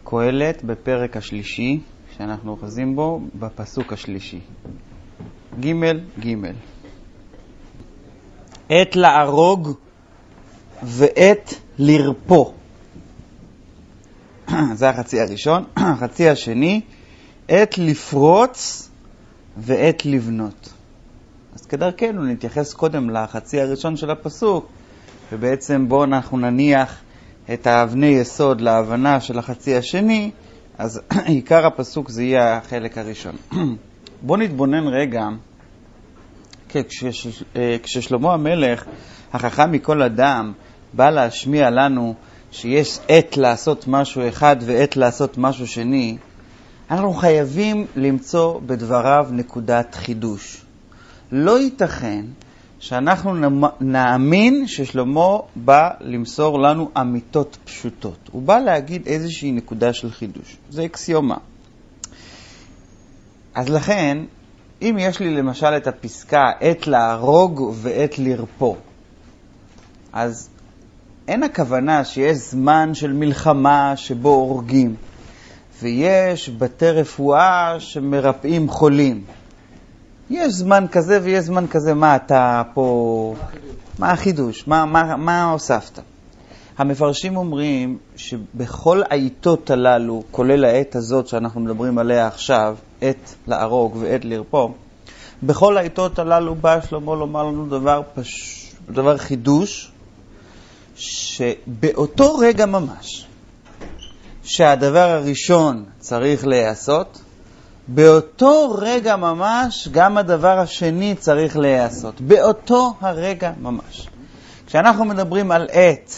קהלת בפרק השלישי, שאנחנו אוחזים בו בפסוק השלישי. ג' ג' עת להרוג ועת לרפוא. זה החצי הראשון. החצי השני, עת לפרוץ ועת לבנות. אז כדרכנו נתייחס קודם לחצי הראשון של הפסוק, ובעצם בו אנחנו נניח את האבני יסוד להבנה של החצי השני, אז עיקר הפסוק זה יהיה החלק הראשון. בוא נתבונן רגע, כששלמה המלך, החכם מכל אדם, בא להשמיע לנו שיש עת לעשות משהו אחד ועת לעשות משהו שני, אנחנו חייבים למצוא בדבריו נקודת חידוש. לא ייתכן שאנחנו נאמין ששלמה בא למסור לנו אמיתות פשוטות. הוא בא להגיד איזושהי נקודה של חידוש. זה אקסיומה. אז לכן, אם יש לי למשל את הפסקה עת להרוג ועת לרפוא, אז אין הכוונה שיש זמן של מלחמה שבו הורגים, ויש בתי רפואה שמרפאים חולים. יש זמן כזה ויש זמן כזה. מה אתה פה? מה החידוש? מה הוספת? המפרשים אומרים שבכל העיתות הללו, כולל העת הזאת שאנחנו מדברים עליה עכשיו, עת להרוג ועת לרפוא, בכל העיתות הללו בא שלמה לומר לנו דבר חידוש, שבאותו רגע ממש שהדבר הראשון צריך להיעשות, באותו רגע ממש גם הדבר השני צריך להיעשות. באותו הרגע ממש. כשאנחנו מדברים על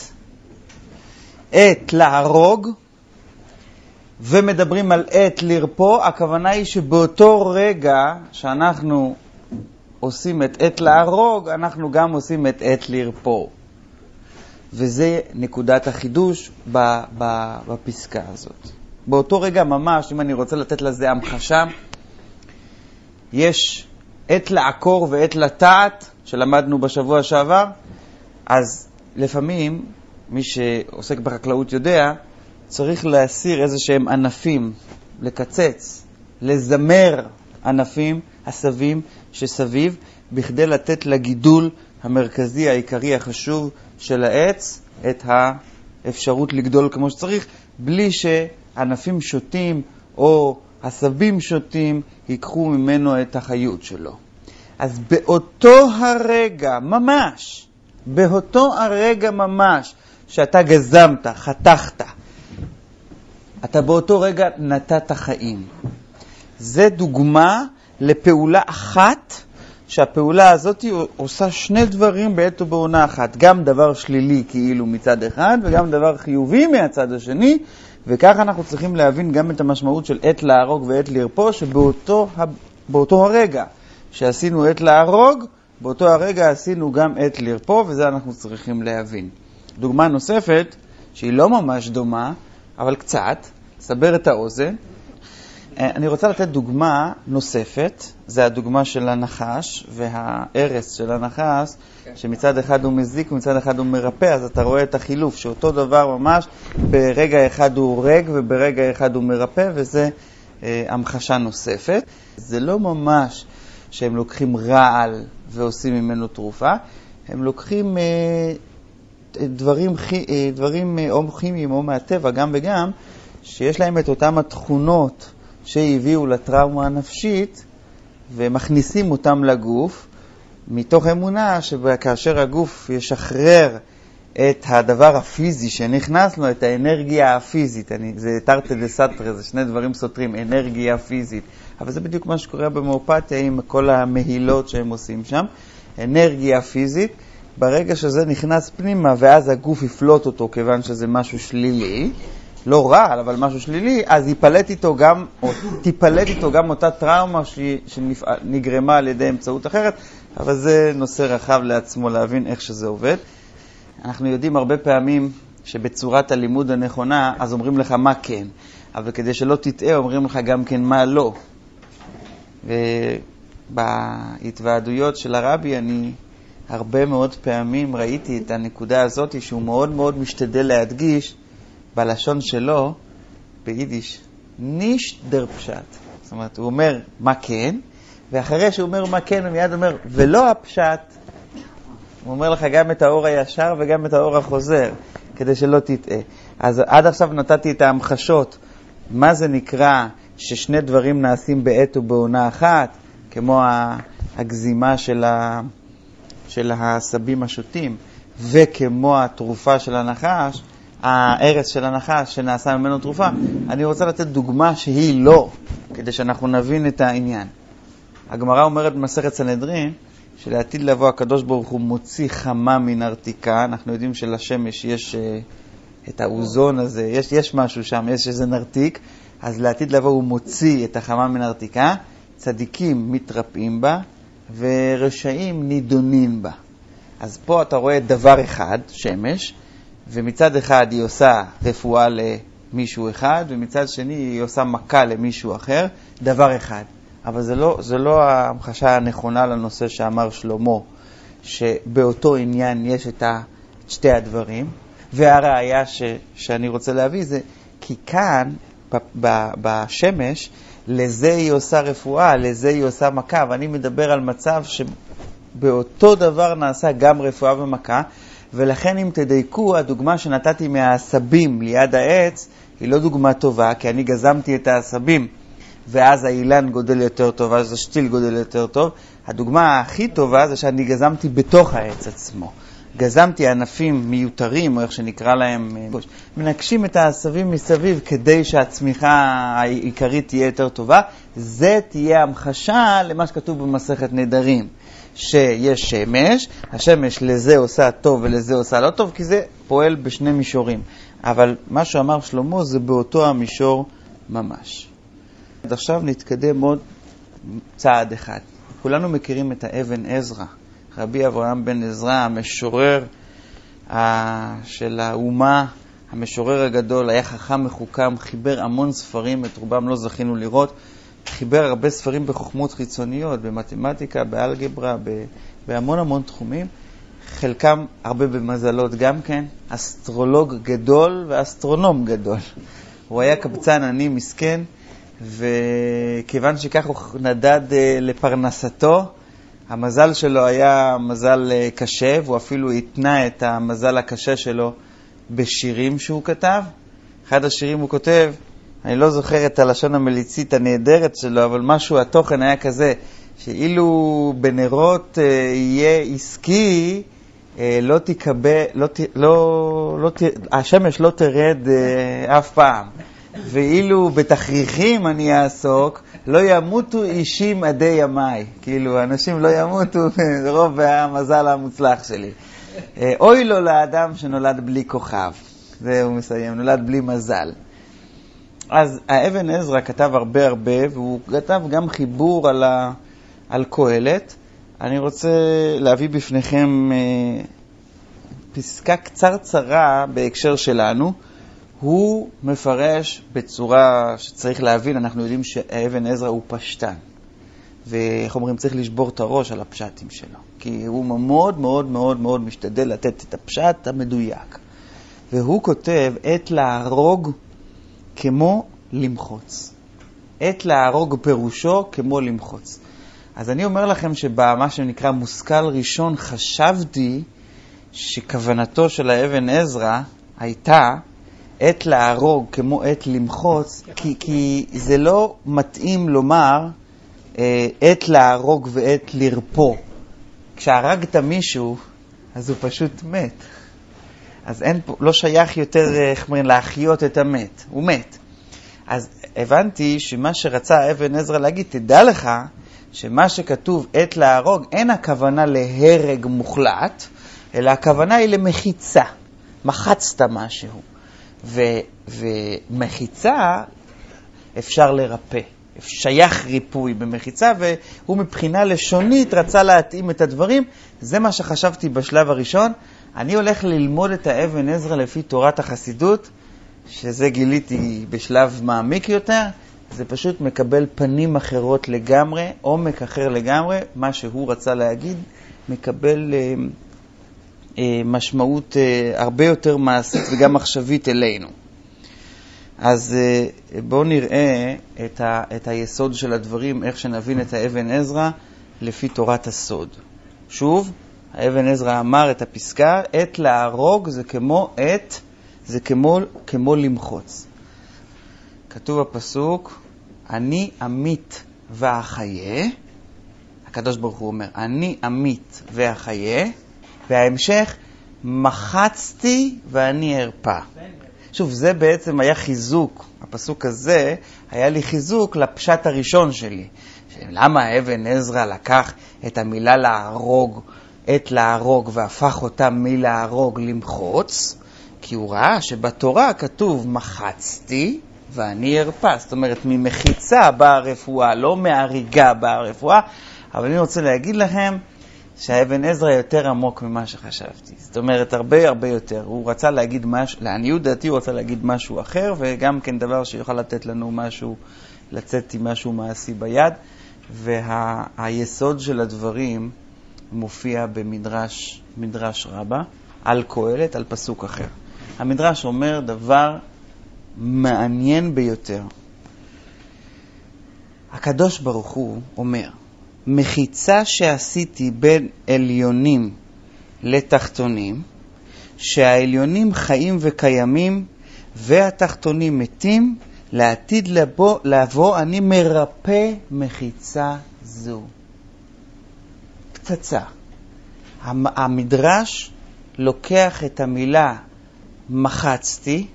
עת להרוג ומדברים על עת לרפוא, הכוונה היא שבאותו רגע שאנחנו עושים את עת להרוג, אנחנו גם עושים את עת לרפוא. וזה נקודת החידוש בפסקה הזאת. באותו רגע ממש, אם אני רוצה לתת לזה המחשה, יש עת לעקור ועת לטעת, שלמדנו בשבוע שעבר. אז לפעמים, מי שעוסק בחקלאות יודע, צריך להסיר איזה שהם ענפים, לקצץ, לזמר ענפים, עשבים שסביב, בכדי לתת לגידול המרכזי, העיקרי, החשוב של העץ, את האפשרות לגדול כמו שצריך, בלי שענפים שוטים או עשבים שוטים ייקחו ממנו את החיות שלו. אז באותו הרגע ממש, שאתה גזמת, חתכת, אתה באותו רגע נתת חיים. זה דוגמה לפעולה אחת, שהפעולה הזאת עושה שני דברים בעת ובעונה אחת. גם דבר שלילי כאילו מצד אחד, וגם דבר חיובי מהצד השני, וכך אנחנו צריכים להבין גם את המשמעות של עת להרוג ועת לרפוא, שבאותו הרגע שעשינו עת להרוג, באותו הרגע עשינו גם עת לרפוא, וזה אנחנו צריכים להבין. דוגמה נוספת, שהיא לא ממש דומה, אבל קצת, סבר את האוזן. אני רוצה לתת דוגמה נוספת, זה הדוגמה של הנחש והארס של הנחש, שמצד אחד הוא מזיק ומצד אחד הוא מרפא, אז אתה רואה את החילוף, שאותו דבר ממש, ברגע אחד הוא הורג וברגע אחד הוא מרפא, וזה המחשה נוספת. זה לא ממש שהם לוקחים רעל ועושים ממנו תרופה, הם לוקחים דברים או כימיים או מהטבע, גם וגם, שיש להם את אותם התכונות שהביאו לטראומה הנפשית, ומכניסים אותם לגוף, מתוך אמונה שכאשר הגוף ישחרר את הדבר הפיזי שנכנס לו, את האנרגיה הפיזית, זה תרתי דסתרי, זה שני דברים סותרים, אנרגיה פיזית, אבל זה בדיוק מה שקורה במאופתיה עם כל המהילות שהם עושים שם, אנרגיה פיזית, ברגע שזה נכנס פנימה ואז הגוף יפלוט אותו כיוון שזה משהו שלילי, לא רע, אבל משהו שלילי, אז תיפלט איתו גם אותה טראומה שנגרמה על ידי אמצעות אחרת, אבל זה נושא רחב לעצמו להבין איך שזה עובד. אנחנו יודעים הרבה פעמים שבצורת הלימוד הנכונה, אז אומרים לך מה כן, אבל כדי שלא תטעה, אומרים לך גם כן מה לא. ובהתוועדויות של הרבי, אני הרבה מאוד פעמים ראיתי את הנקודה הזאת, שהוא מאוד מאוד משתדל להדגיש, בלשון שלו, ביידיש, נישט דר פשט. זאת אומרת, הוא אומר מה כן, ואחרי שהוא אומר מה כן, הוא מיד אומר, ולא הפשט. הוא אומר לך גם את האור הישר וגם את האור החוזר, כדי שלא תטעה. אז עד עכשיו נתתי את ההמחשות, מה זה נקרא ששני דברים נעשים בעת ובעונה אחת, כמו הגזימה של העשבים השוטים, וכמו התרופה של הנחש, הארץ של הנחש שנעשה ממנו תרופה. אני רוצה לתת דוגמה שהיא לא, כדי שאנחנו נבין את העניין. הגמרא אומרת במסכת סנהדרין, שלעתיד לבוא הקדוש ברוך הוא מוציא חמה מן ארתיקה. אנחנו יודעים שלשמש יש את האוזון הזה, יש משהו שם, יש איזה נרתיק, אז לעתיד לבוא הוא מוציא את החמה מן ארתיקה, צדיקים מתרפאים בה, ורשעים נידונים בה. אז פה אתה רואה דבר אחד, שמש, ומצד אחד היא עושה רפואה למישהו אחד, ומצד שני היא עושה מכה למישהו אחר, דבר אחד. אבל זה לא ההמחשה הנכונה לנושא שאמר שלמה, שבאותו עניין יש את שתי הדברים. והראיה שאני רוצה להביא זה, כי כאן, בשמש, לזה היא עושה רפואה, לזה היא עושה מכה, ואני מדבר על מצב שבאותו דבר נעשה גם רפואה ומכה, ולכן אם תדייקו, הדוגמה שנתתי מהעשבים ליד העץ, היא לא דוגמה טובה, כי אני גזמתי את העשבים, ואז האילן גודל יותר טוב, אז השתיל גודל יותר טוב. הדוגמה הכי טובה זה שאני גזמתי בתוך העץ עצמו. גזמתי ענפים מיותרים, או איך שנקרא להם, מנקשים את העשבים מסביב כדי שהצמיחה העיקרית תהיה יותר טובה. זה תהיה המחשה למה שכתוב במסכת נדרים, שיש שמש, השמש לזה עושה טוב ולזה עושה לא טוב, כי זה פועל בשני מישורים. אבל מה שאמר שלמה זה באותו המישור ממש. עד עכשיו נתקדם עוד צעד אחד. כולנו מכירים את האבן עזרא. רבי אברהם בן עזרא, המשורר של האומה, המשורר הגדול, היה חכם מחוכם, חיבר המון ספרים, את רובם לא זכינו לראות, חיבר הרבה ספרים בחוכמות חיצוניות, במתמטיקה, באלגברה, בהמון המון תחומים, חלקם הרבה במזלות גם כן, אסטרולוג גדול ואסטרונום גדול. הוא היה קבצן עני מסכן, וכיוון שכך הוא נדד לפרנסתו, המזל שלו היה מזל קשה, והוא אפילו התנה את המזל הקשה שלו בשירים שהוא כתב. אחד השירים הוא כותב, אני לא זוכר את הלשון המליצית הנהדרת שלו, אבל משהו, התוכן היה כזה, שאילו בנרות יהיה עסקי, השמש לא תרד אף פעם. ואילו בתכריכים אני אעסוק, לא ימותו אישים עדי ימי. כאילו, אנשים לא ימותו, רוב המזל המוצלח שלי. אוי לו לאדם שנולד בלי כוכב. זה הוא מסיים, נולד בלי מזל. אז האבן עזרא כתב הרבה, והוא כתב גם חיבור על קהלת. אני רוצה להביא בפניכם פסקה קצרצרה בהקשר שלנו. הוא מפרש בצורה שצריך להבין, אנחנו יודעים שהאבן עזרא הוא פשטן. ואיך אומרים, צריך לשבור את הראש על הפשטים שלו. כי הוא מאוד מאוד מאוד מאוד משתדל לתת את הפשט המדויק. והוא כותב, עת להרוג כמו למחוץ. עת להרוג פירושו כמו למחוץ. אז אני אומר לכם שבמה שנקרא מושכל ראשון, חשבתי שכוונתו של האבן עזרא הייתה עת להרוג כמו עת למחוץ, כי זה לא מתאים לומר עת להרוג ועת לרפוא. כשהרגת מישהו, אז הוא פשוט מת. אז לא שייך יותר להחיות את המת, הוא מת. אז הבנתי שמה שרצה האבן עזרא להגיד, תדע לך שמה שכתוב עת להרוג, אין הכוונה להרג מוחלט, אלא הכוונה היא למחיצה, מחצת משהו. ומחיצה אפשר לרפא, שייך ריפוי במחיצה, והוא מבחינה לשונית רצה להתאים את הדברים. זה מה שחשבתי בשלב הראשון. אני הולך ללמוד את האבן עזרא לפי תורת החסידות, שזה גיליתי בשלב מעמיק יותר. זה פשוט מקבל פנים אחרות לגמרי, עומק אחר לגמרי. מה שהוא רצה להגיד מקבל משמעות הרבה יותר מעשית וגם מחשבית אלינו. אז בואו נראה את היסוד של הדברים, איך שנבין את האבן עזרא לפי תורת הסוד. שוב, האבן עזרא אמר את הפסקה, עת להרוג זה כמו למחוץ. כתוב בפסוק, אני אמית ואחיה, הקדוש ברוך הוא אומר, אני אמית ואחיה, וההמשך, מחצתי ואני ארפא. שוב, זה בעצם היה חיזוק, הפסוק הזה היה לי חיזוק לפשט הראשון שלי. למה האבן עזרא לקח את המילה להרוג, עת להרוג, והפך אותה מלהרוג למחוץ? כי הוא ראה שבתורה כתוב מחצתי ואני ארפא. זאת אומרת, ממחיצה באה הרפואה, לא מהריגה באה הרפואה. אבל אני רוצה להגיד לכם שהאבן עזרא יותר עמוק ממה שחשבתי. זאת אומרת, הרבה יותר. הוא רצה להגיד משהו, לעניות דעתי הוא רצה להגיד משהו אחר, וגם כן דבר שיוכל לתת לנו משהו, לצאת עם משהו מעשי ביד. והיסוד של הדברים מופיע במדרש רבה, על קהלת, על פסוק אחר. המדרש אומר דבר מעניין ביותר. הקדוש ברוך הוא אומר, מחיצה שעשיתי בין עליונים לתחתונים, שהעליונים חיים וקיימים והתחתונים מתים, לעתיד לבוא אני מרפא מחיצה זו. פצצה. המדרש לוקח את המילה מחצתי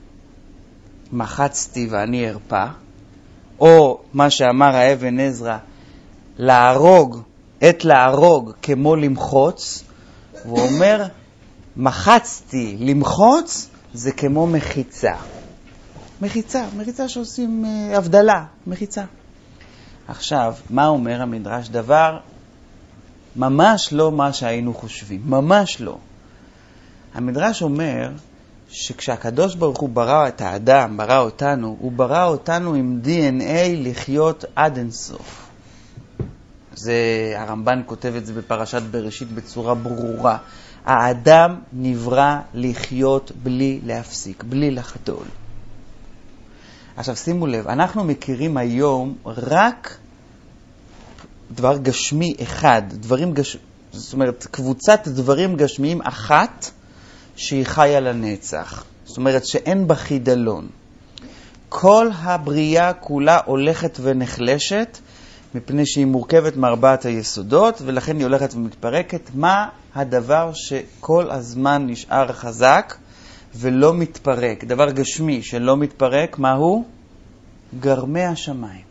ואני ארפא, או מה שאמר האבן עזרא, עת להרוג כמו למחוץ, הוא אומר, מחצתי, למחוץ זה כמו מחיצה. מחיצה שעושים הבדלה, מחיצה. עכשיו, מה אומר המדרש? דבר ממש לא מה שהיינו חושבים, ממש לא. המדרש אומר שכשהקדוש ברוך הוא ברא את האדם, ברא אותנו, הוא ברא אותנו עם DNA לחיות עד אינסוף. זה, הרמב"ן כותב את זה בפרשת בראשית בצורה ברורה. האדם נברא לחיות בלי להפסיק, בלי לחדול. עכשיו שימו לב, אנחנו מכירים היום רק דבר גשמי אחד, זאת אומרת, קבוצת דברים גשמיים אחת שהיא חיה לנצח. זאת אומרת שאין בה חידלון. כל הבריאה כולה הולכת ונחלשת, מפני שהיא מורכבת מארבעת היסודות, ולכן היא הולכת ומתפרקת. מה הדבר שכל הזמן נשאר חזק ולא מתפרק? דבר גשמי שלא מתפרק, מהו? גרמי השמיים.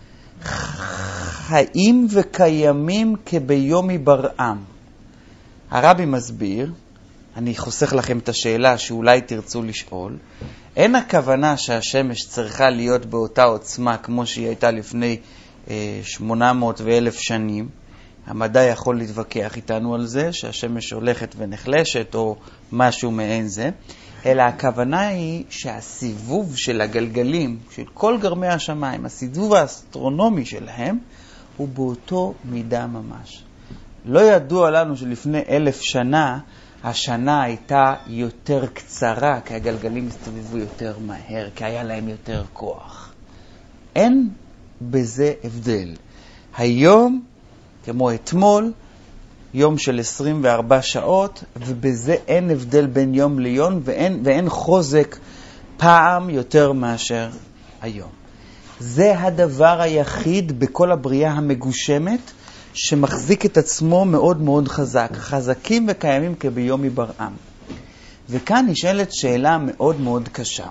חיים וקיימים כביום היברעם. הרבי מסביר, אני חוסך לכם את השאלה שאולי תרצו לשאול, אין הכוונה שהשמש צריכה להיות באותה עוצמה כמו שהיא הייתה לפני 800 ו-1000 שנים. המדע יכול להתווכח איתנו על זה, שהשמש הולכת ונחלשת או משהו מעין זה, אלא הכוונה היא שהסיבוב של הגלגלים, של כל גרמי השמיים, הסיבוב האסטרונומי שלהם, הוא באותו מידה ממש. לא ידוע לנו שלפני 1000 שנה, השנה הייתה יותר קצרה, כי הגלגלים הסתובבו יותר מהר, כי היה להם יותר כוח. אין בזה הבדל. היום, כמו אתמול, יום של 24 שעות, ובזה אין הבדל בין יום ליום, ואין חוזק פעם יותר מאשר היום. זה הדבר היחיד בכל הבריאה המגושמת, שמחזיק את עצמו מאוד מאוד חזק. חזקים וקיימים כביום היברעם. וכאן נשאלת שאלה מאוד מאוד קשה.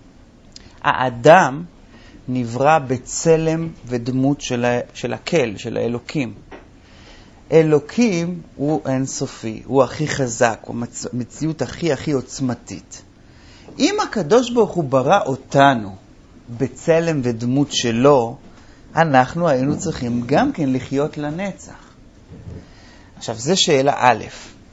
האדם נברא בצלם ודמות של הקל, של האלוקים. אלוקים הוא אינסופי, הוא הכי חזק, הוא המציאות הכי עוצמתית. אם הקדוש ברוך הוא ברא אותנו בצלם ודמות שלו, אנחנו היינו צריכים גם כן לחיות לנצח. עכשיו, זו שאלה א'.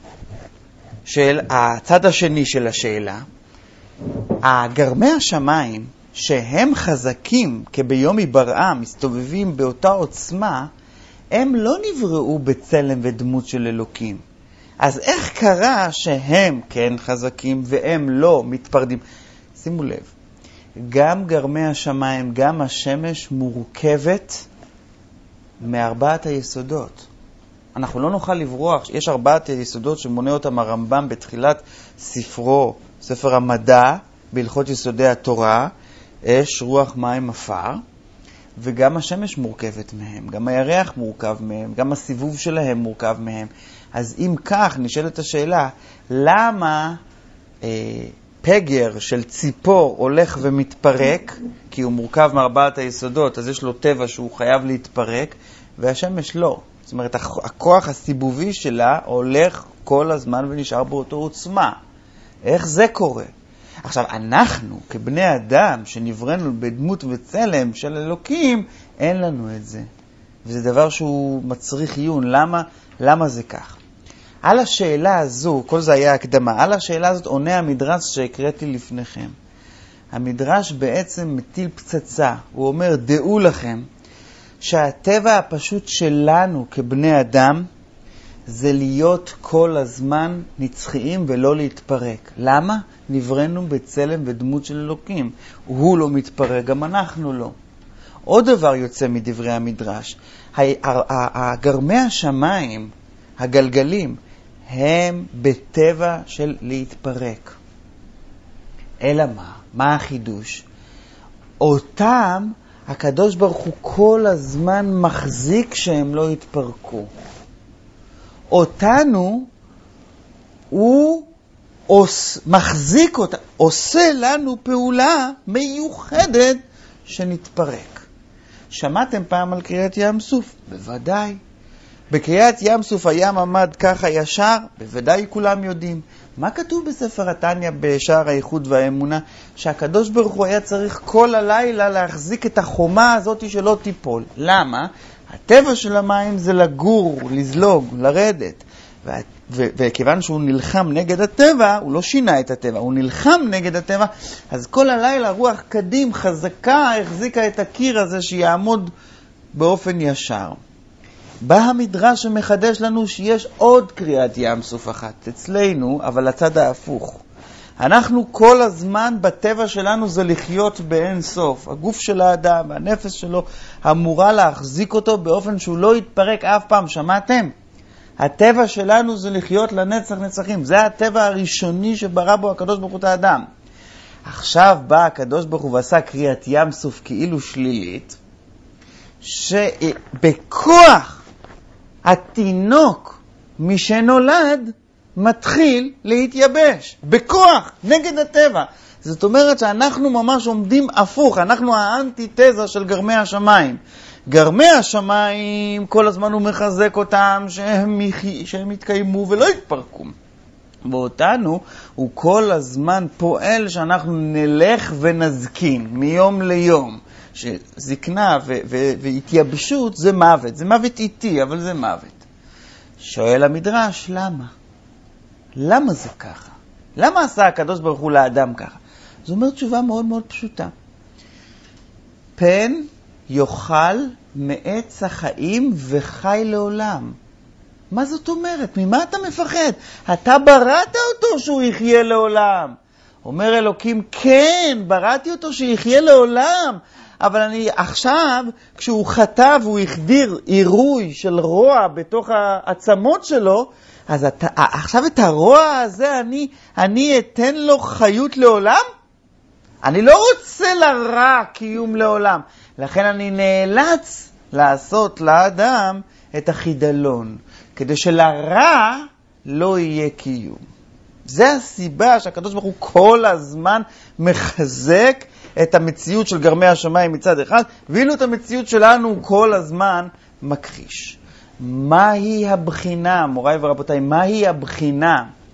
הצד השני של השאלה, גרמי השמיים שהם חזקים כביום היברעם, מסתובבים באותה עוצמה, הם לא נבראו בצלם ודמות של אלוקים. אז איך קרה שהם כן חזקים והם לא מתפרדים? שימו לב, גם גרמי השמיים, גם השמש מורכבת מארבעת היסודות. אנחנו לא נוכל לברוח, יש ארבעת היסודות שמונה אותם הרמב"ם בתחילת ספרו, ספר המדע, בהלכות יסודי התורה, אש, רוח, מים, עפר, וגם השמש מורכבת מהם, גם הירח מורכב מהם, גם הסיבוב שלהם מורכב מהם. אז אם כך, נשאלת השאלה, למה פגר של ציפור הולך ומתפרק, כי הוא מורכב מארבעת היסודות, אז יש לו טבע שהוא חייב להתפרק, והשמש לא. זאת אומרת, הכוח הסיבובי שלה הולך כל הזמן ונשאר באותו עוצמה. איך זה קורה? עכשיו, אנחנו, כבני אדם, שנברנו בדמות וצלם של אלוקים, אין לנו את זה. וזה דבר שהוא מצריך עיון. למה זה כך? על השאלה הזו, כל זה היה הקדמה, על השאלה הזאת עונה המדרש שהקראתי לפניכם. המדרש בעצם מטיל פצצה. הוא אומר, דעו לכם, שהטבע הפשוט שלנו כבני אדם, זה להיות כל הזמן נצחיים ולא להתפרק. למה? נברנו בצלם ודמות של אלוקים. הוא לא מתפרק, גם אנחנו לא. עוד דבר יוצא מדברי המדרש. גרמי השמיים, הגלגלים, הם בטבע של להתפרק. אלא מה? מה החידוש? אותם הקדוש ברוך הוא כל הזמן מחזיק שהם לא יתפרקו. אותנו הוא מחזיק אותה, עושה לנו פעולה מיוחדת שנתפרק. שמעתם פעם על קריאת ים סוף? בוודאי. בקריאת ים סוף הים עמד ככה ישר? בוודאי כולם יודעים. מה כתוב בספר התניא בשער הייחוד והאמונה? שהקדוש ברוך הוא היה צריך כל הלילה להחזיק את החומה הזאת שלא תיפול. למה? הטבע של המים זה לגור, לזלוג, לרדת. וכיוון שהוא נלחם נגד הטבע, הוא לא שינה את הטבע, הוא נלחם נגד הטבע, אז כל הלילה רוח קדים חזקה החזיקה את הקיר הזה שיעמוד באופן ישר. בא המדרש שמחדש לנו שיש עוד קריאת ים סוף אחת אצלנו, אבל הצד ההפוך. אנחנו כל הזמן בטבע שלנו זה לחיות באין סוף. הגוף של האדם, הנפש שלו, אמורה להחזיק אותו באופן שהוא לא יתפרק אף פעם. שמעתם? הטבע שלנו זה לחיות לנצח נצחים. זה הטבע הראשוני שברא בו הקדוש ברוך הוא את האדם. עכשיו בא הקדוש ברוך הוא ועשה קריאת ים סוף כאילו שלילית, שבכוח התינוק משנולד מתחיל להתייבש. בכוח, נגד הטבע. זאת אומרת שאנחנו ממש עומדים הפוך, אנחנו האנטיתזה של גרמי השמיים. גרמי השמיים, כל הזמן הוא מחזק אותם שהם יתקיימו ולא יתפרקו. ואותנו הוא כל הזמן פועל שאנחנו נלך ונזקין מיום ליום. שזקנה והתייבשות זה מוות. זה מוות איטי, אבל זה מוות. שואל המדרש, למה? למה זה ככה? למה עשה הקדוש ברוך הוא לאדם ככה? זו אומרת תשובה מאוד מאוד פשוטה. פן יאכל מעץ החיים וחי לעולם. מה זאת אומרת? ממה אתה מפחד? אתה בראת אותו שהוא יחיה לעולם. אומר אלוקים, כן, בראתי אותו שיחיה לעולם. אבל אני עכשיו, כשהוא חטא והוא החדיר עירוי של רוע בתוך העצמות שלו, אז עכשיו את הרוע הזה אני אתן לו חיות לעולם? אני לא רוצה לרע קיום לעולם. לכן אני נאלץ לעשות לאדם את החידלון, כדי שלרע לא יהיה קיום. זה הסיבה שהקדוש ברוך הוא כל הזמן מחזק את המציאות של גרמי השמיים מצד אחד, ואילו את המציאות שלנו כל הזמן מכחיש. מהי הבחינה, מוריי ורבותיי, מהי הבחינה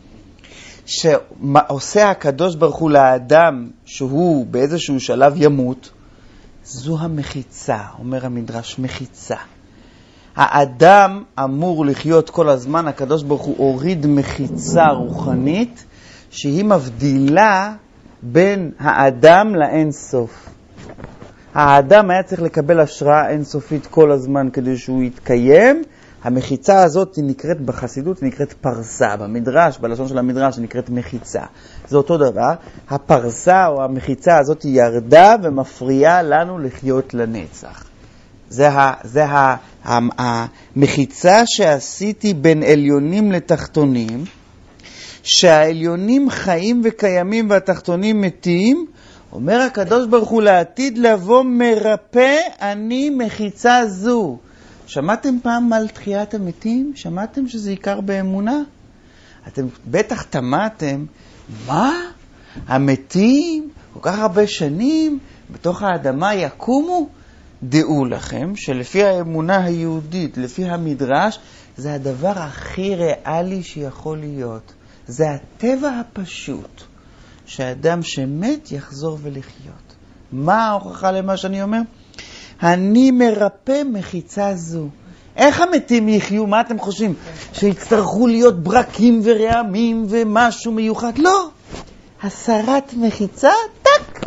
שעושה הקדוש ברוך הוא לאדם שהוא באיזשהו שלב ימות? זו המחיצה, אומר המדרש, מחיצה. האדם אמור לחיות כל הזמן, הקדוש ברוך הוא הוריד מחיצה רוחנית שהיא מבדילה בין האדם לאין סוף. האדם היה צריך לקבל השראה אינסופית כל הזמן כדי שהוא יתקיים, המחיצה הזאת היא נקראת בחסידות, היא נקראת פרסה. במדרש, בלשון של המדרש, היא נקראת מחיצה. זה אותו דבר. הפרסה או המחיצה הזאת היא ירדה ומפריעה לנו לחיות לנצח. זה המחיצה שעשיתי בין עליונים לתחתונים, שהעליונים חיים וקיימים והתחתונים מתים. אומר הקדוש ברוך הוא לעתיד לבוא מרפא אני מחיצה זו. שמעתם פעם על תחיית המתים? שמעתם שזה עיקר באמונה? אתם בטח תמעתם, מה? המתים כל כך הרבה שנים בתוך האדמה יקומו? דעו לכם שלפי האמונה היהודית, לפי המדרש, זה הדבר הכי ריאלי שיכול להיות. זה הטבע הפשוט, שהאדם שמת יחזור ולחיות. מה ההוכחה למה שאני אומר? אני מרפא מחיצה זו. איך המתים יחיו? מה אתם חושבים? שיצטרכו להיות ברקים ורעמים ומשהו מיוחד? לא. הסרת מחיצה, טק.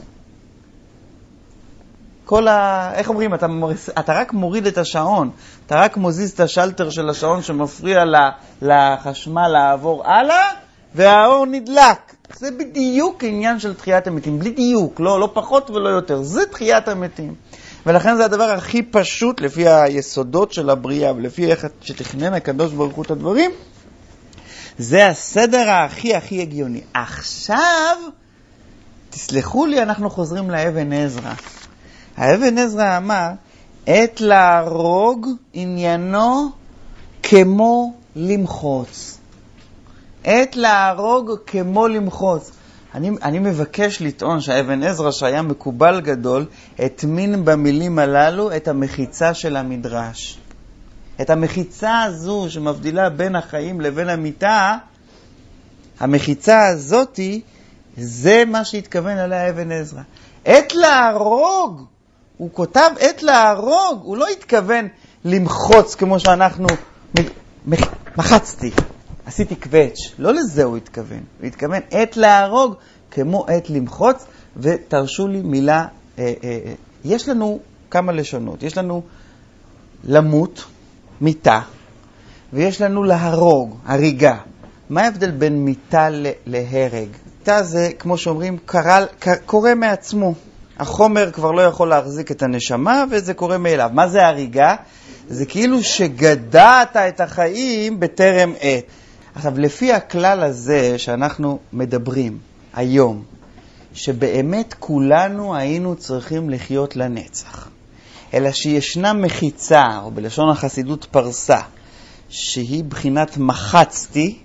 איך אומרים? אתה רק מוריד את השעון. אתה רק מוזיז את השלטר של השעון שמפריע לחשמל לעבור הלאה, והאור נדלק. זה בדיוק עניין של תחיית המתים. בלי דיוק, לא פחות ולא יותר. זה תחיית המתים. ולכן זה הדבר הכי פשוט לפי היסודות של הבריאה ולפי איך שתכנן הקדוש ברוך הוא את הדברים. זה הסדר הכי הגיוני. עכשיו, תסלחו לי, אנחנו חוזרים לאבן עזרא. האבן עזרא אמר, את להרוג עניינו כמו למחוץ. את להרוג כמו למחוץ. אני מבקש לטעון שהאבן עזרא שהיה מקובל גדול, הטמין במילים הללו את המחיצה של המדרש. את המחיצה הזו שמבדילה בין החיים לבין המיטה, המחיצה הזאת, זה מה שהתכוון עליה אבן עזרא. את להרוג, הוא כותב את להרוג, הוא לא התכוון למחוץ כמו שאנחנו מחצתי. עשיתי קווץ', לא לזה הוא התכוון. הוא התכוון את להרוג כמו את למחוץ, ותרשו לי מילה, יש לנו כמה לשונות. יש לנו למות, מיתה, ויש לנו להרוג, הריגה. מה ההבדל בין מיתה להרג? מיתה זה, כמו שאומרים, קורה מעצמו. החומר כבר לא יכול להחזיק את הנשמה, וזה קורה מאליו. מה זה הריגה? זה כאילו שגדעת את החיים בטרם עת. עכשיו, לפי הכלל הזה שאנחנו מדברים היום, שבאמת כולנו היינו צריכים לחיות לנצח, אלא שישנה מחיצה, או בלשון החסידות פרסה, שהיא בחינת מחצתי,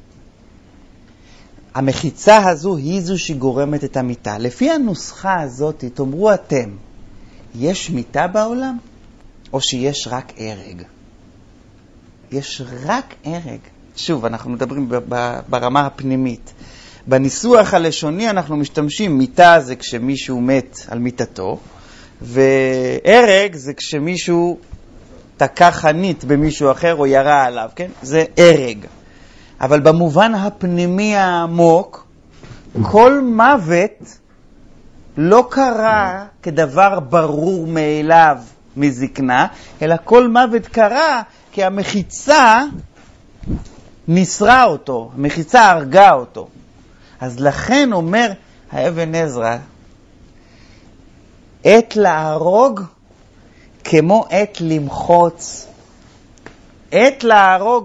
המחיצה הזו היא זו שגורמת את המיטה. לפי הנוסחה הזאת, תאמרו אתם, יש מיטה בעולם? או שיש רק הרג? יש רק הרג. שוב, אנחנו מדברים ברמה הפנימית. בניסוח הלשוני אנחנו משתמשים, מיטה זה כשמישהו מת על מיטתו, והרג זה כשמישהו תקע חנית במישהו אחר או ירה עליו, כן? זה הרג. אבל במובן הפנימי העמוק, כל מוות לא קרה כדבר ברור מאליו מזקנה, אלא כל מוות קרה כי המחיצה נסרה אותו, המחיצה הרגה אותו. אז לכן אומר האבן עזרא, עת להרוג כמו עת למחוץ. עת להרוג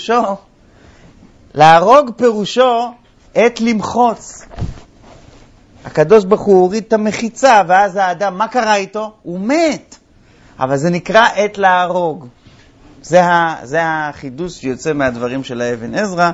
פירושו עת למחוץ. הקדוש ברוך הוא הוריד את המחיצה, ואז האדם, מה קרה איתו? הוא מת. אבל זה נקרא עת להרוג. זה החידוש שיוצא מהדברים של האבן עזרא,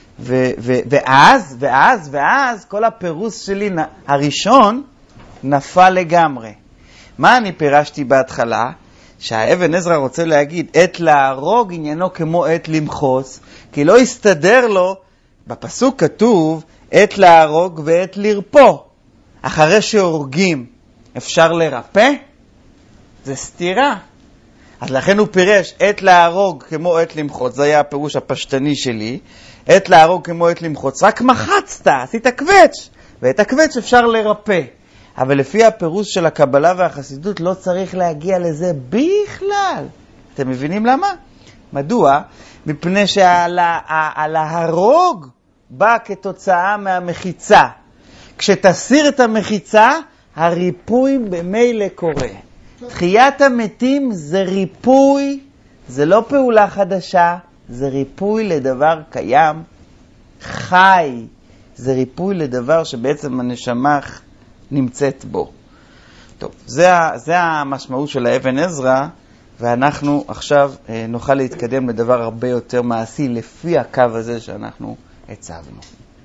ואז כל הפירוש שלי הראשון נפל לגמרי. מה אני פירשתי בהתחלה? שהאבן עזרא רוצה להגיד, עת להרוג עניינו כמו עת למחוץ, כי לא יסתדר לו, בפסוק כתוב, עת להרוג ועת לרפוא. אחרי שהורגים, אפשר לרפא? זה סתירה. אז לכן הוא פירש, עת להרוג כמו עת למחוץ, זה היה הפירוש הפשטני שלי, עת להרוג כמו עת למחוץ, רק מחצת, עשית קווץ', ואת הקווץ' אפשר לרפא. אבל לפי הפירוש של הקבלה והחסידות לא צריך להגיע לזה בכלל. אתם מבינים למה? מדוע? מפני שעל ההרוג בא כתוצאה מהמחיצה. כשתסיר את המחיצה, הריפוי במילא קורה. תחיית המתים זה ריפוי, זה לא פעולה חדשה, זה ריפוי לדבר קיים, חי. זה ריפוי לדבר שבעצם הנשמה נמצאת בו. טוב, זה המשמעות של האבן עזרא, ואנחנו עכשיו נוכל להתקדם לדבר הרבה יותר מעשי לפי הקו הזה שאנחנו הצבנו.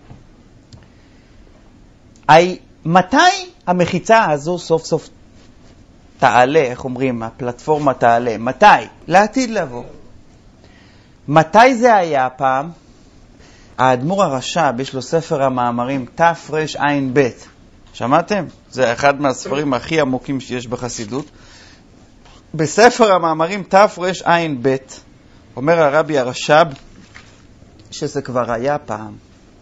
מתי המחיצה הזו סוף סוף תעלה, איך אומרים, הפלטפורמה תעלה? מתי? לעתיד לבוא. מתי זה היה פעם? האדמו"ר הרש"ב, יש לו ספר המאמרים תרע"ב. שמעתם? זה אחד מהספרים הכי עמוקים שיש בחסידות. בספר המאמרים תרע"ב אומר הרבי הרש"ב שזה כבר היה פעם.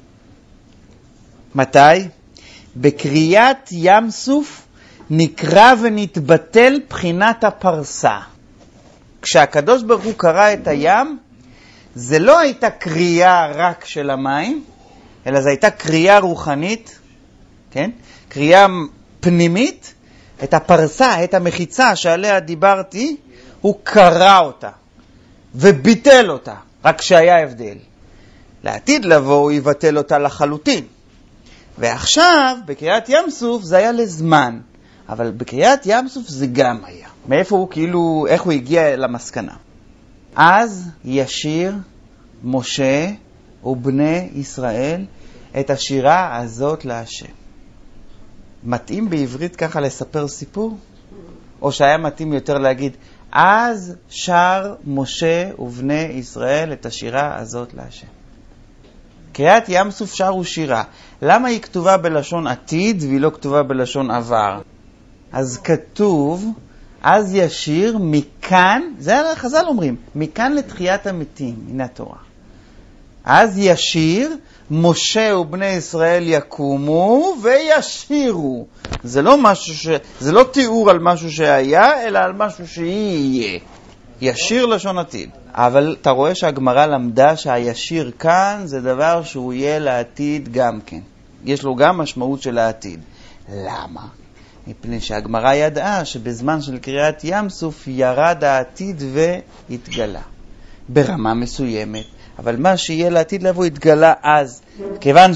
מתי? בקריאת ים סוף נקרא ונתבטל בחינת הפרסה. כשהקדוש ברוך הוא קרא את הים, זה לא הייתה קריאה רק של המים, אלא זו הייתה קריאה רוחנית, כן? קריאה פנימית. את הפרסה, את המחיצה שעליה דיברתי, הוא קרא אותה וביטל אותה, רק שהיה הבדל. לעתיד לבוא הוא יבטל אותה לחלוטין. ועכשיו, בקריאת ים סוף זה היה לזמן, אבל בקריאת ים סוף זה גם היה. מאיפה הוא כאילו, איך הוא הגיע למסקנה? אז ישיר משה ובני ישראל את השירה הזאת להשם. מתאים בעברית ככה לספר סיפור? או שהיה מתאים יותר להגיד, אז שר משה ובני ישראל את השירה הזאת להשם. קריאת ים סוף שרו שירה. למה היא כתובה בלשון עתיד והיא לא כתובה בלשון עבר? אז כתוב, אז ישיר מכאן, זה חז"ל אומרים, מכאן לתחיית המתים, הנה התורה. אז ישיר, משה ובני ישראל יקומו וישירו. זה לא תיאור על משהו שהיה, אלא על משהו שיהיה. ישיר לשון עתיד. אבל אתה רואה שהגמרא למדה שהישיר כאן זה דבר שהוא יהיה לעתיד גם כן. יש לו גם משמעות של העתיד. למה? מפני שהגמרא ידעה שבזמן של קריאת ים סוף ירד העתיד והתגלה. ברמה מסוימת. אבל מה שיהיה לעתיד לבוא התגלה אז. כיוון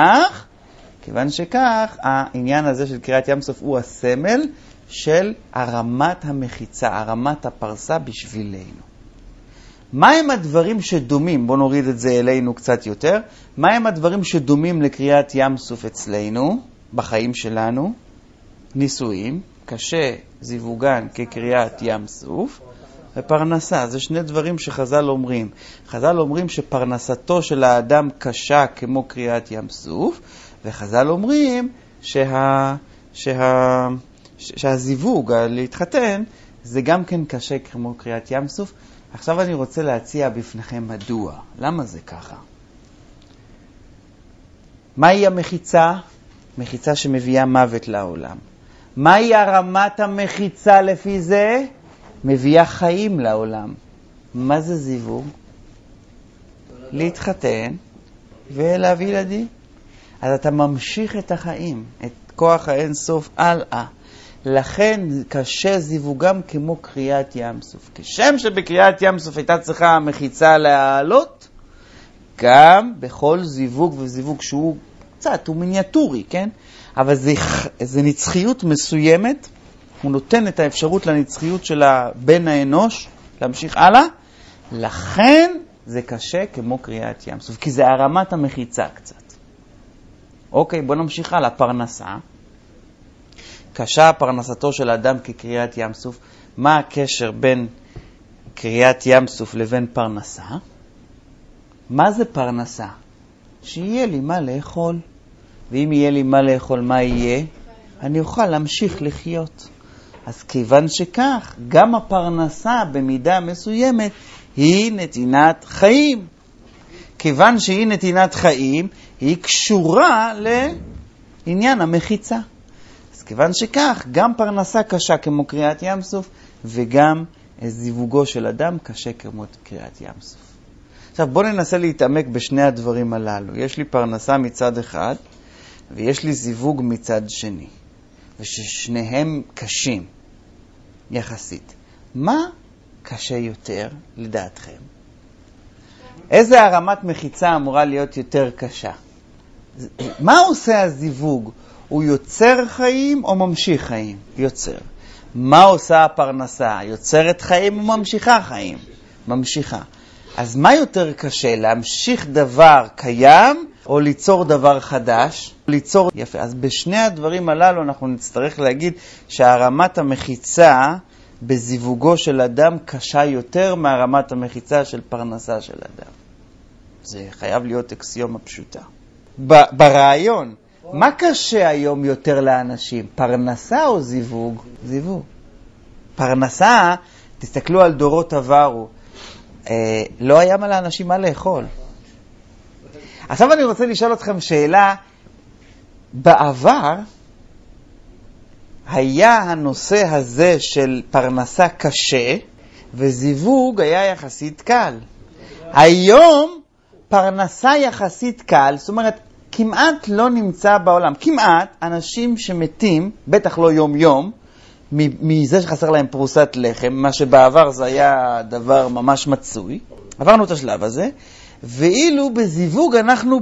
שכך, העניין הזה של קריאת ים סוף הוא הסמל של הרמת המחיצה, הרמת הפרסה בשבילנו. מה הם הדברים שדומים? בואו נוריד את זה אלינו קצת יותר. מה הם הדברים שדומים לקריאת ים סוף אצלנו, בחיים שלנו? נישואים, קשה זיווגן כקריאת ים סוף, ופרנסה. זה שני דברים שחז"ל אומרים. חז"ל אומרים שפרנסתו של האדם קשה כמו קריאת ים סוף, וחז"ל אומרים שהזיווג, להתחתן, זה גם כן קשה כמו קריאת ים סוף. עכשיו אני רוצה להציע בפניכם מדוע. למה זה ככה? מהי המחיצה? מחיצה שמביאה מוות לעולם. מהי הרמת המחיצה לפי זה? מביאה חיים לעולם. מה זה זיווג? להתחתן ולהביא ילדים. אז אתה ממשיך את החיים, את כוח האין סוף הלאה. לכן קשה זיווגם כמו קריאת ים סוף. כשם שבקריאת ים סוף הייתה צריכה המחיצה להעלות, גם בכל זיווג וזיווג שהוא קצת, הוא מיניאטורי, כן? אבל זה נצחיות מסוימת, הוא נותן את האפשרות לנצחיות של בן האנוש להמשיך הלאה, לכן זה קשה כמו קריאת ים סוף, כי זה הרמת המחיצה קצת. אוקיי, בוא נמשיך הלאה, פרנסה. קשה פרנסתו של אדם כקריאת ים סוף. מה הקשר בין קריאת ים סוף לבין פרנסה? מה זה פרנסה? שיהיה לי מה לאכול. ואם יהיה לי מה לאכול, מה יהיה? אני אוכל להמשיך לחיות. אז כיוון שכך, גם הפרנסה במידה מסוימת היא נתינת חיים. כיוון שהיא נתינת חיים, היא קשורה לעניין המחיצה. אז כיוון שכך, גם פרנסה קשה כמו קריאת ים סוף, וגם זיווגו של אדם קשה כמות קריעת ים סוף. עכשיו בוא ננסה להתעמק בשני הדברים הללו. יש לי פרנסה מצד אחד, ויש לי זיווג מצד שני. וששניהם קשים, יחסית. מה קשה יותר לדעתכם? איזה הרמת מחיצה אמורה להיות יותר קשה? מה עושה הזיווג? הוא יוצר חיים או ממשיך חיים? יוצר. מה עושה הפרנסה? יוצרת חיים או ממשיכה חיים? ממשיכה. אז מה יותר קשה? להמשיך דבר קיים או ליצור דבר חדש? ליצור יפה. אז בשני הדברים הללו אנחנו נצטרך להגיד שהרמת המחיצה בזיווגו של אדם קשה יותר מהרמת המחיצה של פרנסה של אדם. זה חייב להיות אקסיומה פשוטה. ברעיון, מה קשה היום יותר לאנשים? פרנסה או זיווג? זיווג. פרנסה, תסתכלו על דורות עברו, לא היה מה לאנשים מה לאכול. עכשיו אני רוצה לשאול אתכם שאלה. בעבר היה הנושא הזה של פרנסה קשה וזיווג היה יחסית קל. היום פרנסה יחסית קל, זאת אומרת כמעט לא נמצא בעולם. כמעט אנשים שמתים, בטח לא יום יום, מזה שחסר להם פרוסת לחם, מה שבעבר זה היה דבר ממש מצוי. עברנו את השלב הזה, ואילו בזיווג אנחנו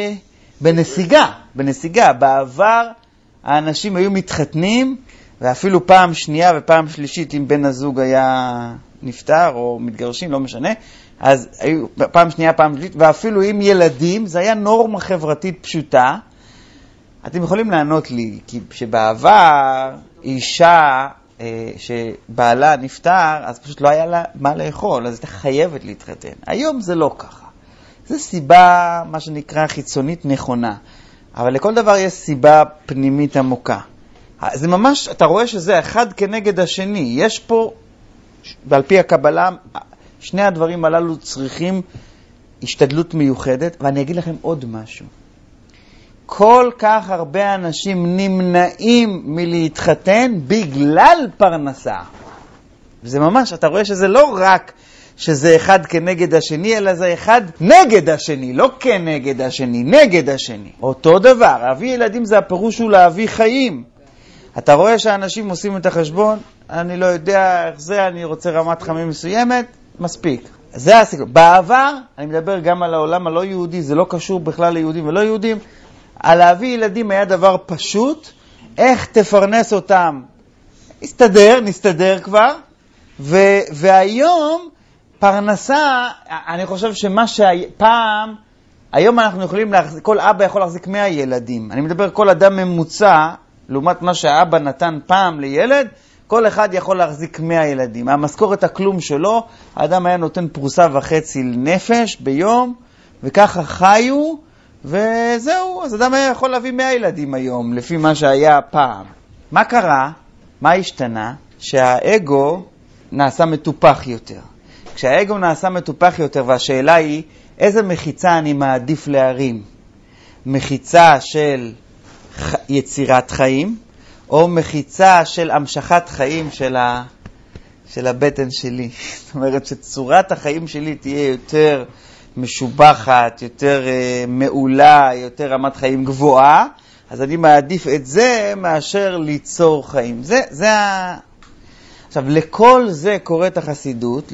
בנסיגה. בעבר האנשים היו מתחתנים, ואפילו פעם שנייה ופעם שלישית אם בן הזוג היה נפטר או מתגרשים, לא משנה, אז היו פעם שנייה, פעם שלישית, ואפילו עם ילדים, זה היה נורמה חברתית פשוטה. אתם יכולים לענות לי, כי שבעבר אישה שבעלה נפטר, אז פשוט לא היה לה מה לאכול, אז הייתה חייבת להתחתן. היום זה לא ככה. זו סיבה, מה שנקרא, חיצונית נכונה. אבל לכל דבר יש סיבה פנימית עמוקה. זה ממש, אתה רואה שזה אחד כנגד השני. יש פה, ועל פי הקבלה, שני הדברים הללו צריכים השתדלות מיוחדת, ואני אגיד לכם עוד משהו. כל כך הרבה אנשים נמנעים מלהתחתן בגלל פרנסה. וזה ממש, אתה רואה שזה לא רק שזה אחד כנגד השני, אלא זה אחד נגד השני, לא כנגד השני, נגד השני. אותו דבר, להביא ילדים זה הפירוש הוא להביא חיים. אתה רואה שאנשים עושים את החשבון, אני לא יודע איך זה, אני רוצה רמת חיים מסוימת, מספיק. זה הסיכום. בעבר, אני מדבר גם על העולם הלא יהודי, זה לא קשור בכלל ליהודים ולא יהודים, על להביא ילדים היה דבר פשוט, איך תפרנס אותם? נסתדר כבר, והיום פרנסה, אני חושב שמה שפעם, היום אנחנו יכולים להחזיק, כל אבא יכול להחזיק 100 ילדים. אני מדבר כל אדם ממוצע, לעומת מה שהאבא נתן פעם לילד, כל אחד יכול להחזיק 100 ילדים. המשכורת הכלום שלו, האדם היה נותן פרוסה וחצי לנפש ביום, וככה חיו, וזהו, אז אדם היה יכול להביא 100 ילדים היום, לפי מה שהיה פעם. מה קרה? מה השתנה? שהאגו נעשה מטופח יותר. כשהאגו נעשה מטופח יותר, והשאלה היא, איזה מחיצה אני מעדיף להרים? מחיצה של יצירת חיים, או מחיצה של המשכת חיים של הבטן שלי? זאת אומרת שצורת החיים שלי תהיה יותר משובחת, יותר מעולה, יותר רמת חיים גבוהה, אז אני מעדיף את זה מאשר ליצור חיים. עכשיו, לכל זה קוראת החסידות,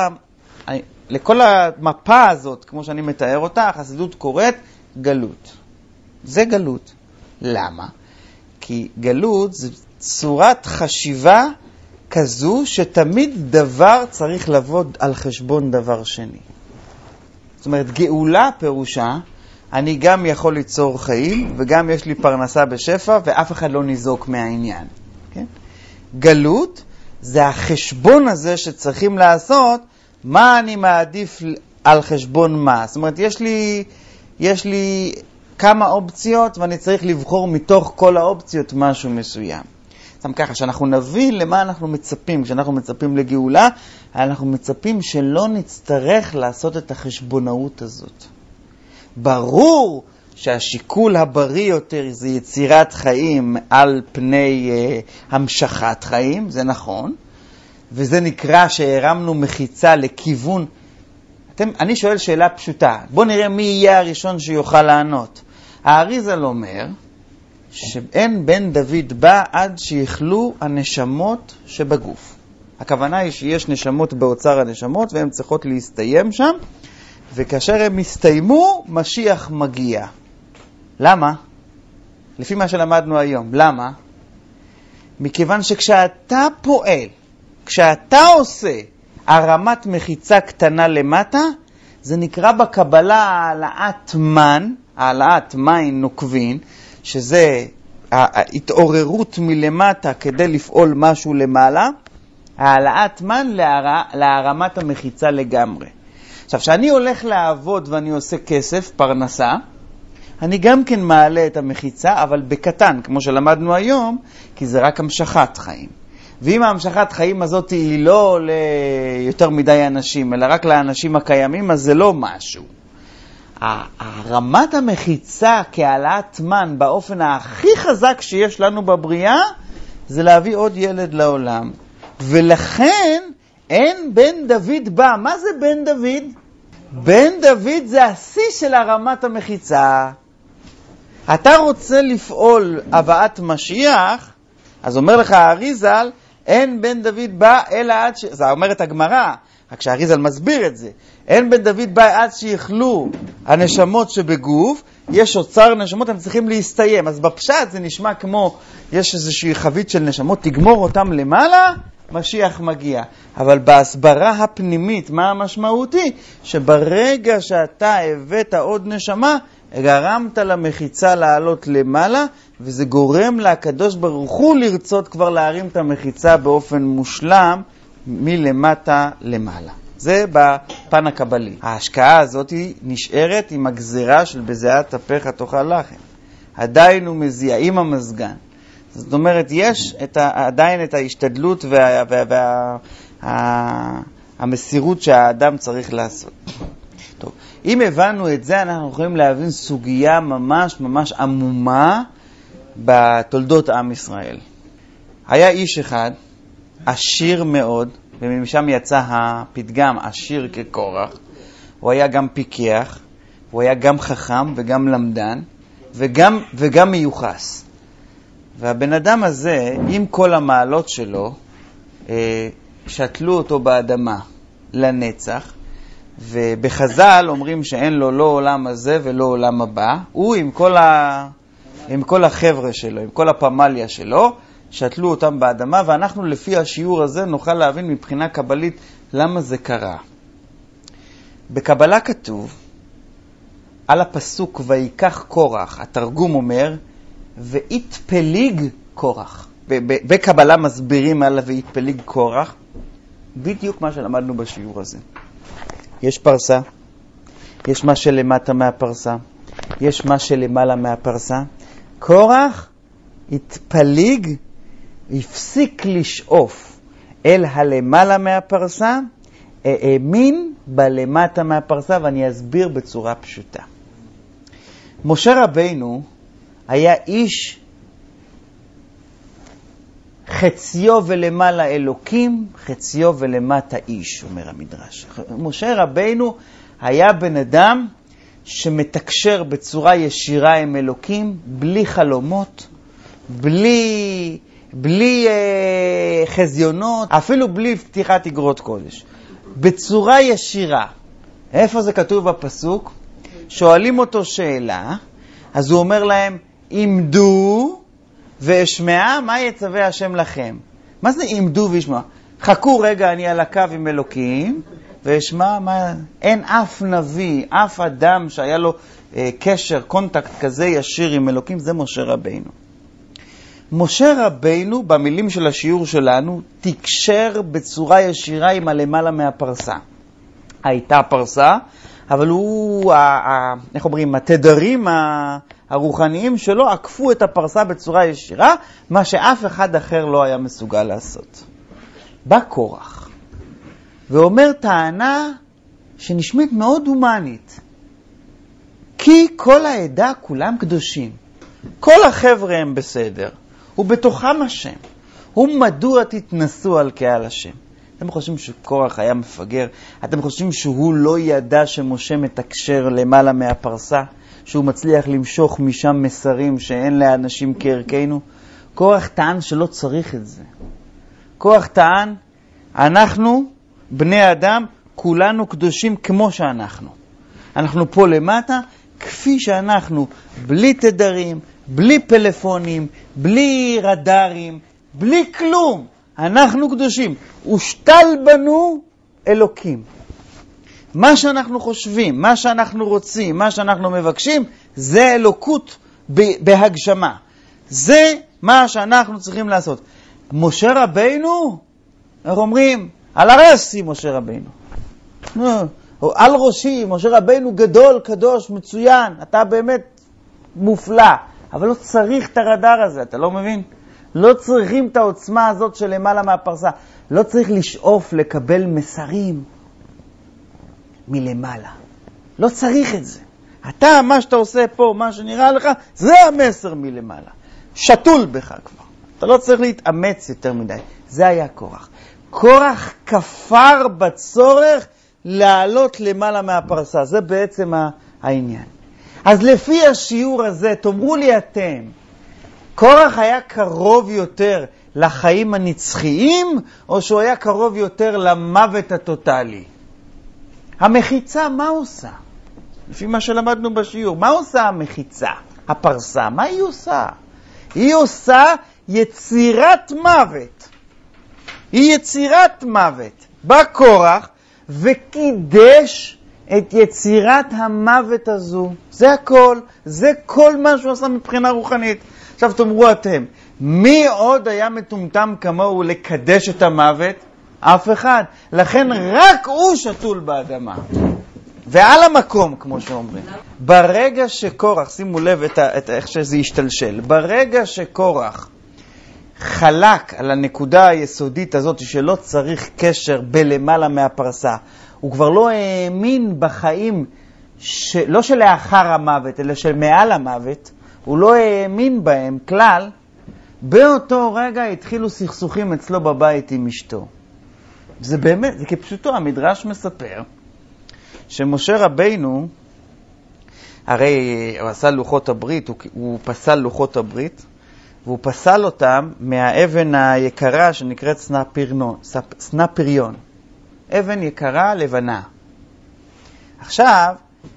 לכל המפה הזאת, כמו שאני מתאר אותה, החסידות קוראת גלות. זה גלות. למה? כי גלות זה צורת חשיבה כזו שתמיד דבר צריך לבוא על חשבון דבר שני. זאת אומרת, גאולה פירושה, אני גם יכול ליצור חיים, וגם יש לי פרנסה בשפע, ואף אחד לא ניזוק מהעניין. כן? גלות זה החשבון הזה שצריכים לעשות, מה אני מעדיף על חשבון מה. זאת אומרת, יש לי כמה אופציות, ואני צריך לבחור מתוך כל האופציות משהו מסוים. זאת אומרת ככה, שאנחנו נבין למה אנחנו מצפים. כשאנחנו מצפים לגאולה, אנחנו מצפים שלא נצטרך לעשות את החשבונאות הזאת. ברור שהשיקול הבריא יותר זה יצירת חיים על פני המשכת חיים, זה נכון. וזה נקרא שהרמנו מחיצה לכיוון. אני שואל שאלה פשוטה. בואו נראה מי יהיה הראשון שיוכל לענות. האריזל אומר שאין בן דוד בא עד שיכלו הנשמות שבגוף. הכוונה היא שיש נשמות באוצר הנשמות והן צריכות להסתיים שם, וכאשר הם מסתיימו, משיח מגיע. למה? לפי מה שלמדנו היום. למה? מכיוון שכשאתה פועל, כשאתה עושה הרמת מחיצה קטנה למטה, זה נקרא בקבלה העלאת מים נוקבין, שזה ההתעוררות מלמטה כדי לפעול משהו למעלה, העלאת מן להרמת המחיצה לגמרי. עכשיו, כשאני הולך לעבוד ואני עושה כסף, פרנסה, אני גם כן מעלה את המחיצה, אבל בקטן, כמו שלמדנו היום, כי זה רק המשכת חיים. ואם ההמשכת חיים הזאת היא לא ליותר מדי אנשים, אלא רק לאנשים הקיימים, אז זה לא משהו. הרמת המחיצה כהעלאת מן באופן הכי חזק שיש לנו בבריאה, זה להביא עוד ילד לעולם. ולכן אין בן דוד בא. מה זה בן דוד? בן דוד זה השיא של הרמת המחיצה. אתה רוצה לפעול הבאת משיח, אז אומר לך האריזל, אין בן דוד בא אלא עד זה אומרת הגמרא, רק שהאריזל מסביר את זה. אין בן דוד בא עד שיכלו הנשמות שבגוף, יש אוצר נשמות, הם צריכים להסתיים. אז בפשט זה נשמע כמו, יש איזושהי חבית של נשמות, תגמור אותם למעלה, משיח מגיע. אבל בהסברה הפנימית, מה המשמעותי? שברגע שאתה הבאת עוד נשמה, גרמת למחיצה לעלות למעלה, וזה גורם לקדוש ברוך הוא לרצות כבר להרים את המחיצה באופן מושלם מלמטה למעלה. זה בפן הקבלי. ההשקעה הזאת נשארת עם הגזירה של בזיעת אפיך תאכל לחם. עדיין הוא מזיע עם המזגן. זאת אומרת, יש עדיין את ההשתדלות והמסירות שהאדם צריך לעשות. טוב, אם הבנו את זה, אנחנו יכולים להבין סוגיה ממש ממש עמומה בתולדות עם ישראל. היה איש אחד, עשיר מאוד, ומשם יצא הפתגם עשיר כקורח. הוא היה גם פיקח, הוא היה גם חכם וגם למדן, וגם מיוחס. והבן אדם הזה, עם כל המעלות שלו, שתלו אותו באדמה לנצח, ובחז"ל אומרים שאין לו לא עולם הזה ולא עולם הבא. הוא עם כל החבר'ה שלו, עם כל הפמליה שלו, שתלו אותם באדמה, ואנחנו לפי השיעור הזה נוכל להבין מבחינה קבלית למה זה קרה. בקבלה כתוב, על הפסוק ויקח קורח, התרגום אומר, והתפליג קורח. בקבלה מסבירים על והתפליג קורח, בדיוק מה שלמדנו בשיעור הזה. יש פרסה, יש מה שלמטה מהפרסה, יש מה שלמעלה מהפרסה. קורח התפליג, הפסיק לשאוף אל הלמעלה מהפרסה, האמין בלמטה מהפרסה, ואני אסביר בצורה פשוטה. משה רבינו היה איש חציו ולמעלה אלוקים, חציו ולמטה איש, אומר המדרש. משה רבינו היה בן אדם שמתקשר בצורה ישירה עם אלוקים, בלי חלומות, בלי חזיונות, אפילו בלי פתיחת אגרות קודש. בצורה ישירה. איפה זה כתוב בפסוק? שואלים אותו שאלה, אז הוא אומר להם, עמדו ואשמעה, מה יצווה השם לכם? מה זה עמדו ואשמעה? חכו רגע, אני על הקו עם אלוקים, ואשמע, אין אף נביא, אף אדם שהיה לו קשר, קונטקט כזה ישיר עם אלוקים, זה משה רבינו. משה רבינו, במילים של השיעור שלנו, תקשר בצורה ישירה עם הלמעלה מהפרסה. הייתה פרסה, אבל הוא, איך אומרים, התדרים הרוחניים שלו עקפו את הפרסה בצורה ישירה, מה שאף אחד אחר לא היה מסוגל לעשות. בא קורח, ואומר טענה שנשמעת מאוד הומנית. כי כל העדה כולם קדושים. כל החבר'ה הם בסדר. ובתוכם השם. ומדוע תתנסו על קהל השם? אתם חושבים שקורח היה מפגר? אתם חושבים שהוא לא ידע שמשה מתקשר למעלה מהפרסה? שהוא מצליח למשוך משם מסרים שאין לאנשים כערכנו? קורח טען שלא צריך את זה. קורח טען, אנחנו, בני אדם, כולנו קדושים כמו שאנחנו. אנחנו פה למטה, כפי שאנחנו, בלי תדרים, בלי פלאפונים, בלי רדארים, בלי כלום. אנחנו קדושים. ושתל בנו אלוקים. מה שאנחנו חושבים, מה שאנחנו רוצים, מה שאנחנו מבקשים, זה אלוקות בהגשמה. זה מה שאנחנו צריכים לעשות. משה רבינו, איך אומרים? על הרסי משה רבינו. על ראשי, משה רבינו גדול, קדוש, מצוין, אתה באמת מופלא. אבל לא צריך את הרדאר הזה, אתה לא מבין? לא צריכים את העוצמה הזאת של למעלה מהפרסה. לא צריך לשאוף לקבל מסרים מלמעלה. לא צריך את זה. אתה, מה שאתה עושה פה, מה שנראה לך, זה המסר מלמעלה. שתול בך כבר. אתה לא צריך להתאמץ יותר מדי. זה היה קורח. קורח כפר בצורך לעלות למעלה מהפרסה. זה בעצם העניין. אז לפי השיעור הזה, תאמרו לי אתם, קורח היה קרוב יותר לחיים הנצחיים, או שהוא היה קרוב יותר למוות הטוטלי? המחיצה, מה עושה? לפי מה שלמדנו בשיעור, מה עושה המחיצה? הפרסה, מה היא עושה? היא עושה יצירת מוות. היא יצירת מוות. בא קורח וקידש את יצירת המוות הזו. זה הכל. זה כל מה שהוא עשה מבחינה רוחנית. עכשיו תאמרו אתם, מי עוד היה מטומטם כמוהו לקדש את המוות? אף אחד. לכן רק הוא שתול באדמה. ועל המקום, כמו שאומרים. ברגע שקורח, שימו לב את איך שזה ישתלשל, ברגע שקורח חלק על הנקודה היסודית הזאת שלא צריך קשר בלמעלה מהפרסה, הוא כבר לא האמין בחיים, לא שלאחר המוות, אלא שמעל המוות, הוא לא האמין בהם כלל, באותו רגע התחילו סכסוכים אצלו בבית עם אשתו. זה באמת, זה כפשוטו, המדרש מספר, שמשה רבינו, הרי הוא עשה לוחות הברית, הוא פסל לוחות הברית, והוא פסל אותם מהאבן היקרה שנקראת סנפיריון. אבן יקרה לבנה. עכשיו,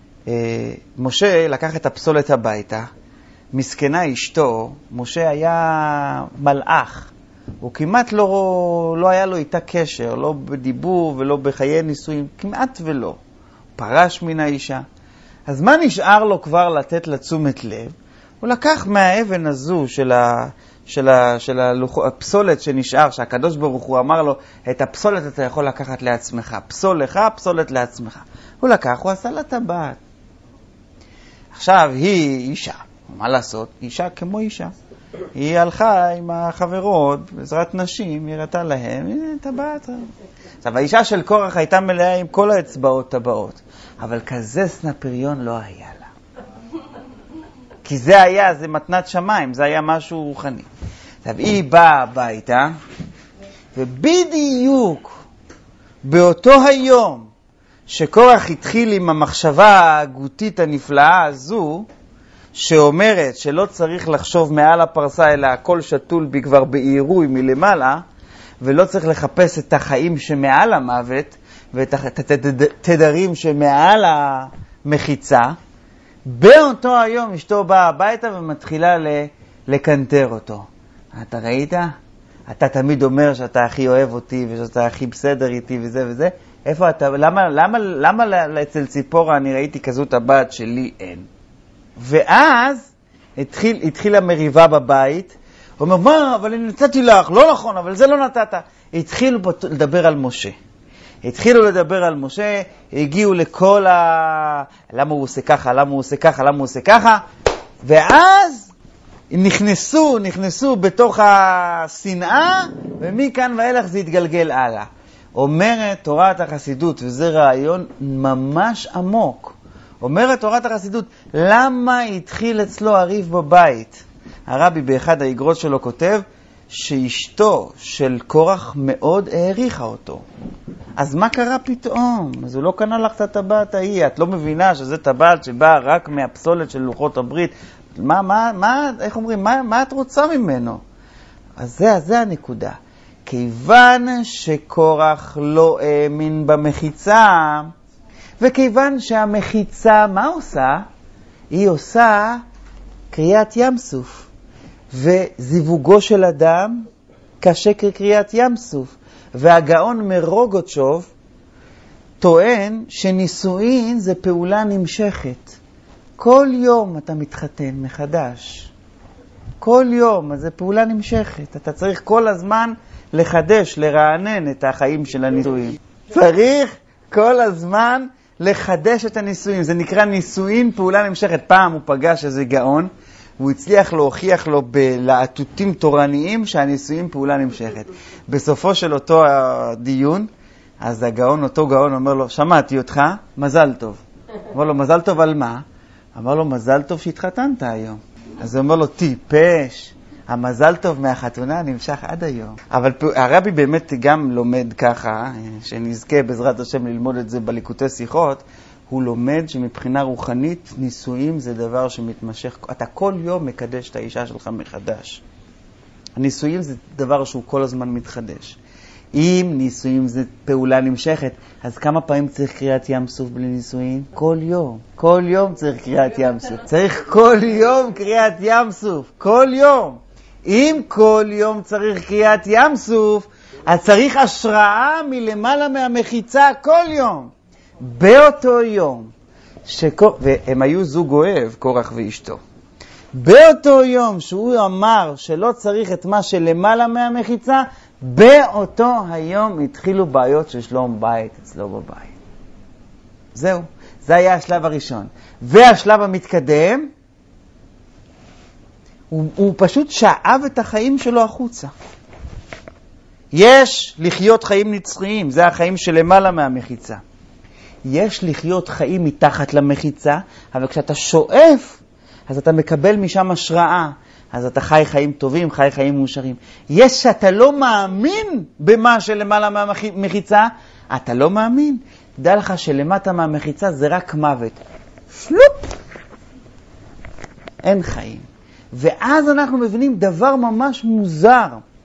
משה לקח את הפסולת הביתה, מסכנה אשתו, משה היה מלאך, הוא כמעט לא היה לו איתה קשר, לא בדיבור ולא בחיי נישואים, כמעט ולא. פרש מן האישה. אז מה נשאר לו כבר לתת לתשומת לב? הוא לקח מהאבן הזו של הפסולת שנשאר, שהקדוש ברוך הוא אמר לו, את הפסולת אתה יכול לקחת לעצמך, פסול לך, פסולת לעצמך. הוא לקח, הוא עשה לה טבעת. עכשיו היא אישה, מה לעשות? אישה כמו אישה. היא הלכה עם החברות, בעזרת נשים, היא הראתה להם, הנה טבעת. עכשיו האישה של קורח הייתה מלאה עם כל האצבעות טבעות, אבל כזה סנפיריון לא היה לה. כי זה היה, זה מתנת שמיים, זה היה משהו רוחני. עכשיו היא באה הביתה, ובדיוק באותו היום שקורח התחיל עם המחשבה ההגותית הנפלאה הזו, שאומרת שלא צריך לחשוב מעל הפרסה, אלא הכל שתול בי כבר בעירוי מלמעלה, ולא צריך לחפש את החיים שמעל המוות, ואת התדרים שמעל המחיצה. באותו היום אשתו באה הביתה ומתחילה לקנטר אותו. אתה ראית? אתה תמיד אומר שאתה הכי אוהב אותי, ושאתה הכי בסדר איתי וזה וזה. איפה אתה? למה אצל ציפורה אני ראיתי כזו טבעת שלי אין? ואז התחילה מריבה בבית. הוא אומר, מה? אבל אני נתתי לך. לא נכון, אבל זה לא נתת. התחילו לדבר על משה. התחילו לדבר על משה, הגיעו לכל למה הוא עושה ככה, למה הוא עושה ככה, למה הוא עושה ככה, ואז נכנסו בתוך השנאה, ומכאן ואילך זה התגלגל הלאה. אומרת תורת החסידות, וזה רעיון ממש עמוק, אומרת תורת החסידות, למה התחיל אצלו הריב בבית? הרבי באחד האגרות שלו כותב, שאשתו של קורח מאוד העריכה אותו. אז מה קרה פתאום? אז הוא לא קנה לך את הטבעת ההיא. את לא מבינה שזה טבעת שבאה רק מהפסולת של לוחות הברית. איך אומרים? מה את רוצה ממנו? אז זה הנקודה. כיוון שקורח לא האמין במחיצה, וכיוון שהמחיצה, מה עושה? היא עושה קריאת ים סוף. וזיווגו של אדם כשקר קריאת ים סוף. והגאון מרוגוצ'וב טוען שנישואין זה פעולה נמשכת. כל יום אתה מתחתן מחדש. כל יום, אז זה פעולה נמשכת. אתה צריך כל הזמן לחדש, לרענן את החיים של הנישואין. צריך כל הזמן לחדש את הנישואין. זה נקרא נישואין פעולה נמשכת. פעם הוא פגש איזה גאון, והוא הצליח להוכיח לו בלעתותים תורניים שהנישואין פעולה נמשכת. בסופו של אותו הדיון, אז אותו גאון אומר לו, שמעתי אותך, מזל טוב. אמר לו, מזל טוב על מה? אמר לו, מזל טוב שהתחתנת היום. אז הוא אומר לו, טיפש, המזל טוב מהחתונה נמשך עד היום. אבל הרבי באמת גם לומד ככה, שנזכה בעזרת השם ללמוד את זה בליקוטי שיחות, הוא לומד שמבחינה רוחנית נישואים זה דבר שמתמשך. אתה כל יום מקדש את האישה שלך מחדש. הנישואים זה דבר שהוא כל הזמן מתחדש. אם נישואים זה פעולה נמשכת, אז כמה פעמים צריך קריאת ים סוף בלי נישואים? כל יום. כל יום צריך קריאת ים סוף. צריך כל יום קריאת ים סוף. כל יום. אם כל יום צריך קריאת ים סוף, אז צריך השראה מלמעלה מהמחיצה כל יום. באותו יום, והם היו זוג אוהב, קורח ואשתו. באותו יום שהוא אמר שלא צריך את מה שלמעלה מהמחיצה, באותו היום התחילו בעיות של שלום בית אצלו בבית. זהו, זה היה השלב הראשון. והשלב המתקדם, הוא פשוט שאב את החיים שלו החוצה. יש לחיות חיים נצחיים, זה החיים שלמעלה מהמחיצה. יש לחיות חיים מתחת למחיצה, אבל כשאתה שואף, אז אתה מקבל משם השראה. אז אתה חי חיים טובים, חי חיים מאושרים. יש שאתה לא מאמין במה שלמעלה מהמחיצה, אתה לא מאמין. תדע לך שלמטה מהמחיצה זה רק מוות. שלופ! אין חיים. ואז אנחנו מבינים דבר ממש מוזר.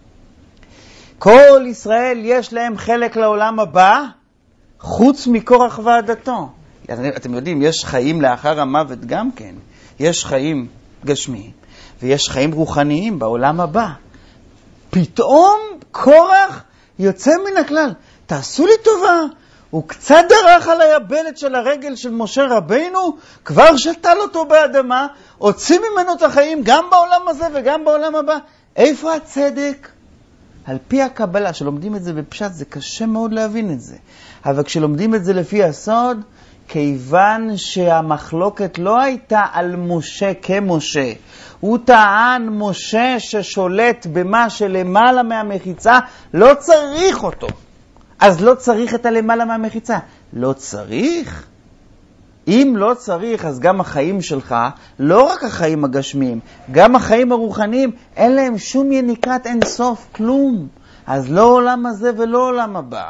כל ישראל יש להם חלק לעולם הבא, חוץ מקורח ועדתו. אתם יודעים, יש חיים לאחר המוות גם כן. יש חיים גשמיים, ויש חיים רוחניים בעולם הבא. פתאום קורח יוצא מן הכלל. תעשו לי טובה, הוא קצת דרך על היבלת של הרגל של משה רבינו, כבר שתל אותו באדמה, הוציא ממנו את החיים גם בעולם הזה וגם בעולם הבא. איפה הצדק? על פי הקבלה, שלומדים את זה בפשט, זה קשה מאוד להבין את זה. אבל כשלומדים את זה לפי הסוד, כיוון שהמחלוקת לא הייתה על משה כמשה, הוא טען משה ששולט במה שלמעלה מהמחיצה, לא צריך אותו. אז לא צריך את הלמעלה מהמחיצה. לא צריך? אם לא צריך, אז גם החיים שלך, לא רק החיים הגשמיים, גם החיים הרוחניים, אין להם שום יניקת אין סוף, כלום. אז לא עולם הזה ולא עולם הבא.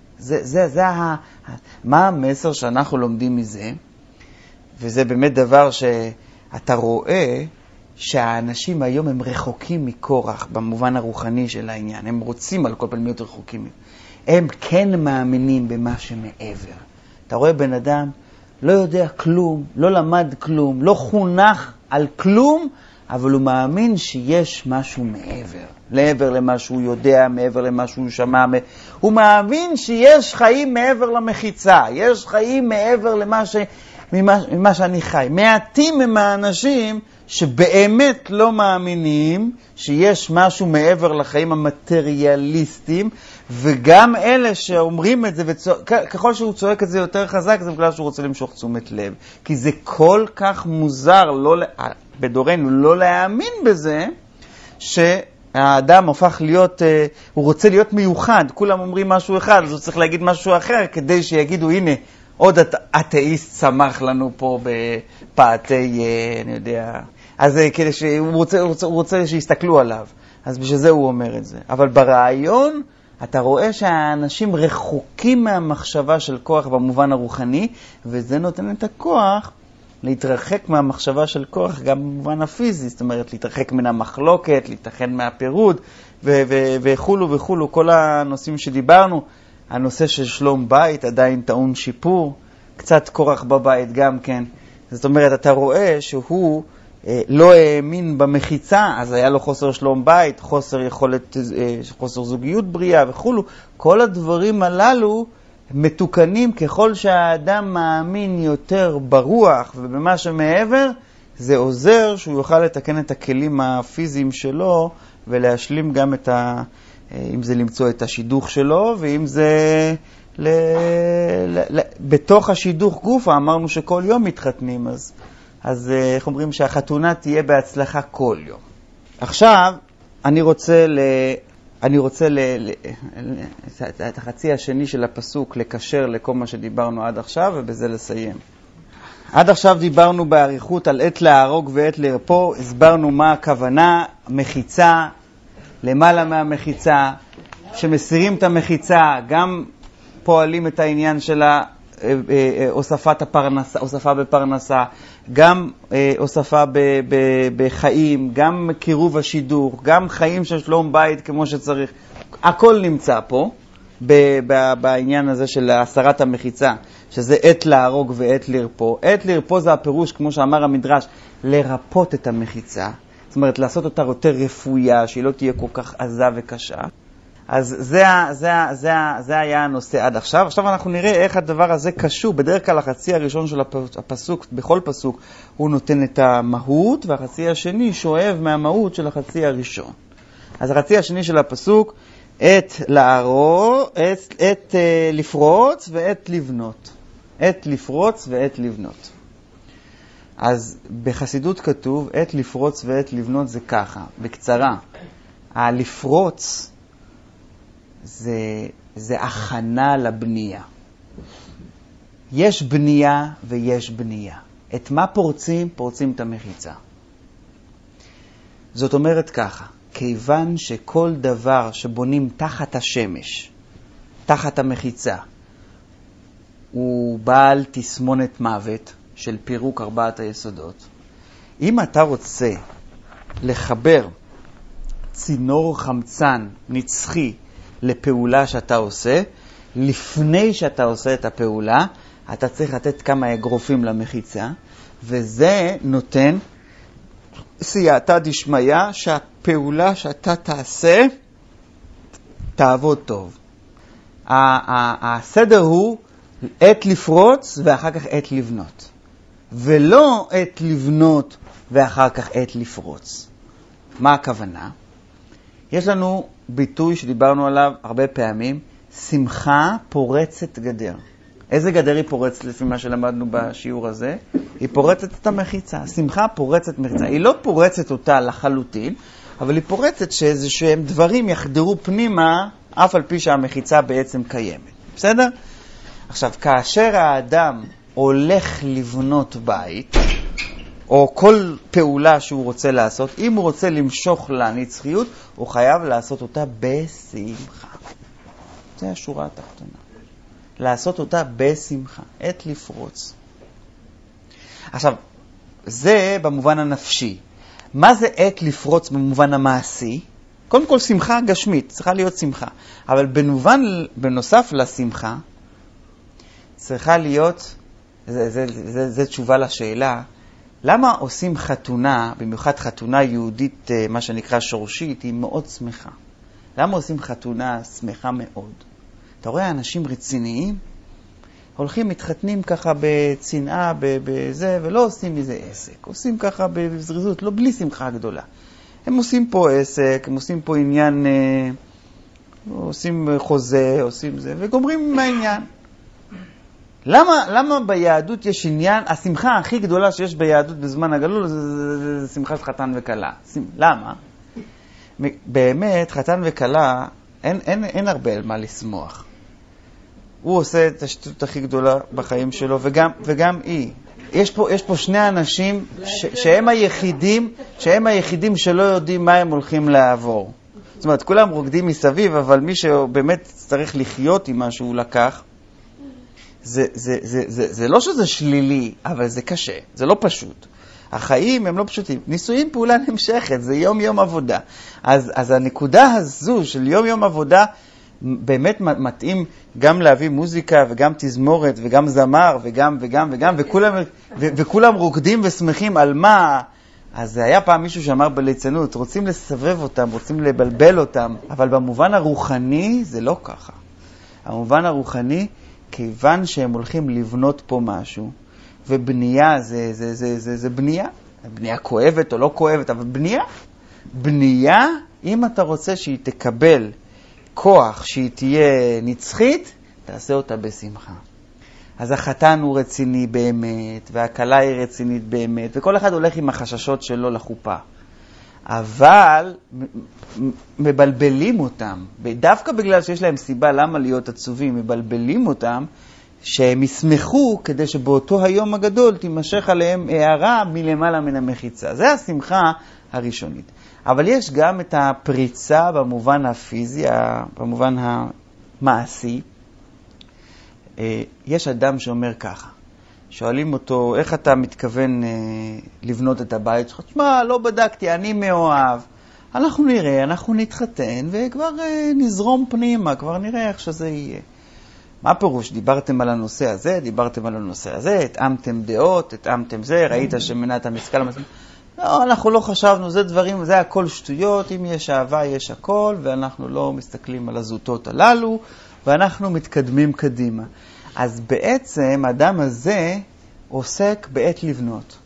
מה המסר שאנחנו לומדים מזה? וזה באמת דבר שאתה רואה שהאנשים היום הם רחוקים מקורח במובן הרוחני של העניין. הם רוצים על כל פעם להיות רחוקים. הם כן מאמינים במה שמעבר. אתה רואה בן אדם לא יודע כלום, לא למד כלום, לא חונך על כלום, אבל הוא מאמין שיש משהו מעבר למה שהוא יודע, מעבר למה שהוא שמע. הוא מאמין שיש חיים מעבר למחיצה, יש חיים מעבר ממה שאני חי. מעטים הם האנשים שבאמת לא מאמינים שיש משהו מעבר לחיים המטריאליסטיים, וגם אלה שאומרים את זה, ככל שהוא צועק את זה יותר חזק, זה בגלל שהוא רוצה למשוך תשומת לב. כי זה כל כך מוזר בדורנו לא להאמין בזה, שהאדם הופך להיות, הוא רוצה להיות מיוחד. כולם אומרים משהו אחד, אז הוא צריך להגיד משהו אחר, כדי שיגידו, הנה, עוד אתאיסט צמח לנו פה בפאתי, אני יודע. אז כדי שהוא רוצה שיסתכלו עליו. אז בשביל זה הוא אומר את זה. אבל ברעיון, אתה רואה שהאנשים רחוקים מהמחשבה של כוח במובן הרוחני, וזה נותן את הכוח להתרחק מהמחשבה של כוח גם במובן הפיזי, זאת אומרת, להתרחק מן המחלוקת, להתרחק מהפירוד, וכולו וכולו, כל הנושאים שדיברנו, הנושא של שלום בית עדיין טעון שיפור, קצת כורח בבית גם כן. זאת אומרת, אתה רואה שהוא לא האמין במחיצה, אז היה לו חוסר שלום בית, חוסר יכולת, חוסר זוגיות בריאה וכולו. כל הדברים הללו מתוקנים ככל שהאדם מאמין יותר ברוח ובמה שמעבר, זה עוזר שהוא יוכל לתקן את הכלים הפיזיים שלו ולהשלים גם את אם זה למצוא את השידוך שלו, ואם זה בתוך השידוך גוף, אמרנו שכל יום מתחתנים, אז איך אומרים שהחתונה תהיה בהצלחה כל יום. עכשיו, אני רוצה את החצי השני של הפסוק לקשר לכל מה שדיברנו עד עכשיו, ובזה לסיים. עד עכשיו דיברנו בעריכות על עת להרוג ועת לרפוא, הסברנו מה הכוונה, מחיצה, למעלה מהמחיצה, שמסירים את המחיצה, גם פועלים את העניין של הוספה בפרנסה, גם הוספה בחיים, גם קירוב השידוך, גם חיים של שלום בית כמו שצריך. הכל נמצא פה בעניין הזה של הסרת המחיצה, שזה עת להרוג ועת לרפוא. עת לרפוא זה הפירוש, כמו שאמר המדרש, לרפות את המחיצה. זאת אומרת, לעשות אותה יותר רפויה, שהיא לא תהיה כל כך עזה וקשה. אז זה היה הנושא עד עכשיו. עכשיו אנחנו נראה איך הדבר הזה קשור. בדרך כלל החצי הראשון של הפסוק, בכל פסוק, הוא נותן את המהות, והחצי השני שואב מהמהות של החצי הראשון. אז החצי השני של הפסוק, עת לערור, עת לפרוץ ועת לבנות. עת לפרוץ ועת לבנות. אז בחסידות כתוב, עת לפרוץ ועת לבנות זה ככה, בקצרה. לפרוץ זה הכנה לבנייה. יש בנייה ויש בנייה. את מה פורצים? פורצים את המחיצה. זאת אומרת ככה, כיוון שכל דבר שבונים תחת השמש, תחת המחיצה, הוא בעל תסמונת מוות של פירוק ארבעת היסודות. אם אתה רוצה לחבר צינור חמצן נצחי לפעולה שאתה עושה, לפני שאתה עושה את הפעולה, אתה צריך לתת כמה אגרופים למחיצה, וזה נותן סייעתא דשמיא שהפעולה שאתה תעשה תעבוד טוב. הסדר הוא עת לפרוץ ואחר כך עת לבנות, ולא עת לבנות ואחר כך עת לפרוץ. מה הכוונה? יש לנו ביטוי שדיברנו עליו הרבה פעמים, שמחה פורצת גדר. איזה גדר היא פורצת לפי מה שלמדנו בשיעור הזה? היא פורצת את המחיצה. שמחה פורצת מחיצה. היא לא פורצת אותה לחלוטין, אבל היא פורצת שאיזשהם דברים יחדרו פנימה, אף על פי שהמחיצה בעצם קיימת. בסדר? עכשיו, כאשר האדם הולך לבנות בית, או כל פעולה שהוא רוצה לעשות, אם הוא רוצה למשוך לנצחיות, הוא חייב לעשות אותה בשמחה. זה השורה התחתונה. לעשות אותה בשמחה. עת לפרוץ. עכשיו, זה במובן הנפשי. מה זה עת לפרוץ במובן המעשי? קודם כל שמחה גשמית, צריכה להיות שמחה. אבל בנוסף לשמחה, צריכה להיות, זה תשובה לשאלה, למה עושים חתונה, במיוחד חתונה יהודית, מה שנקרא שורשית, היא מאוד שמחה? למה עושים חתונה שמחה מאוד? אתה רואה אנשים רציניים, הולכים, מתחתנים ככה בצנעה, בזה, ולא עושים מזה עסק. עושים ככה בזריזות, לא בלי שמחה גדולה. הם עושים פה עסק, הם עושים פה עניין, עושים חוזה, עושים זה, וגומרים עם העניין. למה ביהדות יש עניין, השמחה הכי גדולה שיש ביהדות בזמן הגלול, זה שמחה של חתן וקלה. למה? באמת, חתן וקלה, אין הרבה מה לשמוח. הוא עושה את השטות הכי גדולה בחיים שלו, וגם היא. יש פה שני אנשים שהם היחידים שלא יודעים מה הם הולכים לעבור. זאת אומרת, כולם רוקדים מסביב, אבל מי שבאמת צריך לחיות עם מה שהוא לקח, זה לא שזה שלילי, אבל זה קשה, זה לא פשוט. החיים הם לא פשוטים. נישואים פעולה נמשכת, זה יום עבודה. אז הנקודה הזו של יום עבודה, באמת מתאים גם להביא מוזיקה וגם תזמורת וגם זמר וגם וכולם רוקדים ושמחים על מה. אז היה פעם מישהו שאמר בליצנות, רוצים לסבב אותם, רוצים לבלבל אותם, אבל במובן הרוחני זה לא ככה. המובן הרוחני, כיוון שהם הולכים לבנות פה משהו, ובנייה זה בנייה. בנייה כואבת או לא כואבת, אבל בנייה, אם אתה רוצה שהיא תקבל כוח, שהיא תהיה נצחית, תעשה אותה בשמחה. אז החתן הוא רציני באמת, והכלה היא רצינית באמת, וכל אחד הולך עם החששות שלו לחופה. אבל מבלבלים אותם, דווקא בגלל שיש להם סיבה למה להיות עצובים, מבלבלים אותם, שהם ישמחו כדי שבאותו היום הגדול תימשך עליהם הערה מלמעלה מן המחיצה. זה השמחה הראשונית. אבל יש גם את הפריצה במובן הפיזי, במובן המעשי. יש אדם שאומר ככה, שואלים אותו, איך אתה מתכוון לבנות את הבית שלך? תשמע, לא בדקתי, אני מאוהב. אנחנו נראה, אנחנו נתחתן וכבר נזרום פנימה, כבר נראה איך שזה יהיה. מה פירוש? דיברתם על הנושא הזה, דיברתם על הנושא הזה, התאמתם דעות, התאמתם זה, ראית שמנת המשכל המסכים. לא, אנחנו לא חשבנו, זה דברים, זה הכל שטויות, אם יש אהבה יש הכל, ואנחנו לא מסתכלים על הזוטות הללו, ואנחנו מתקדמים קדימה. אז בעצם האדם הזה עוסק בעת לבנות.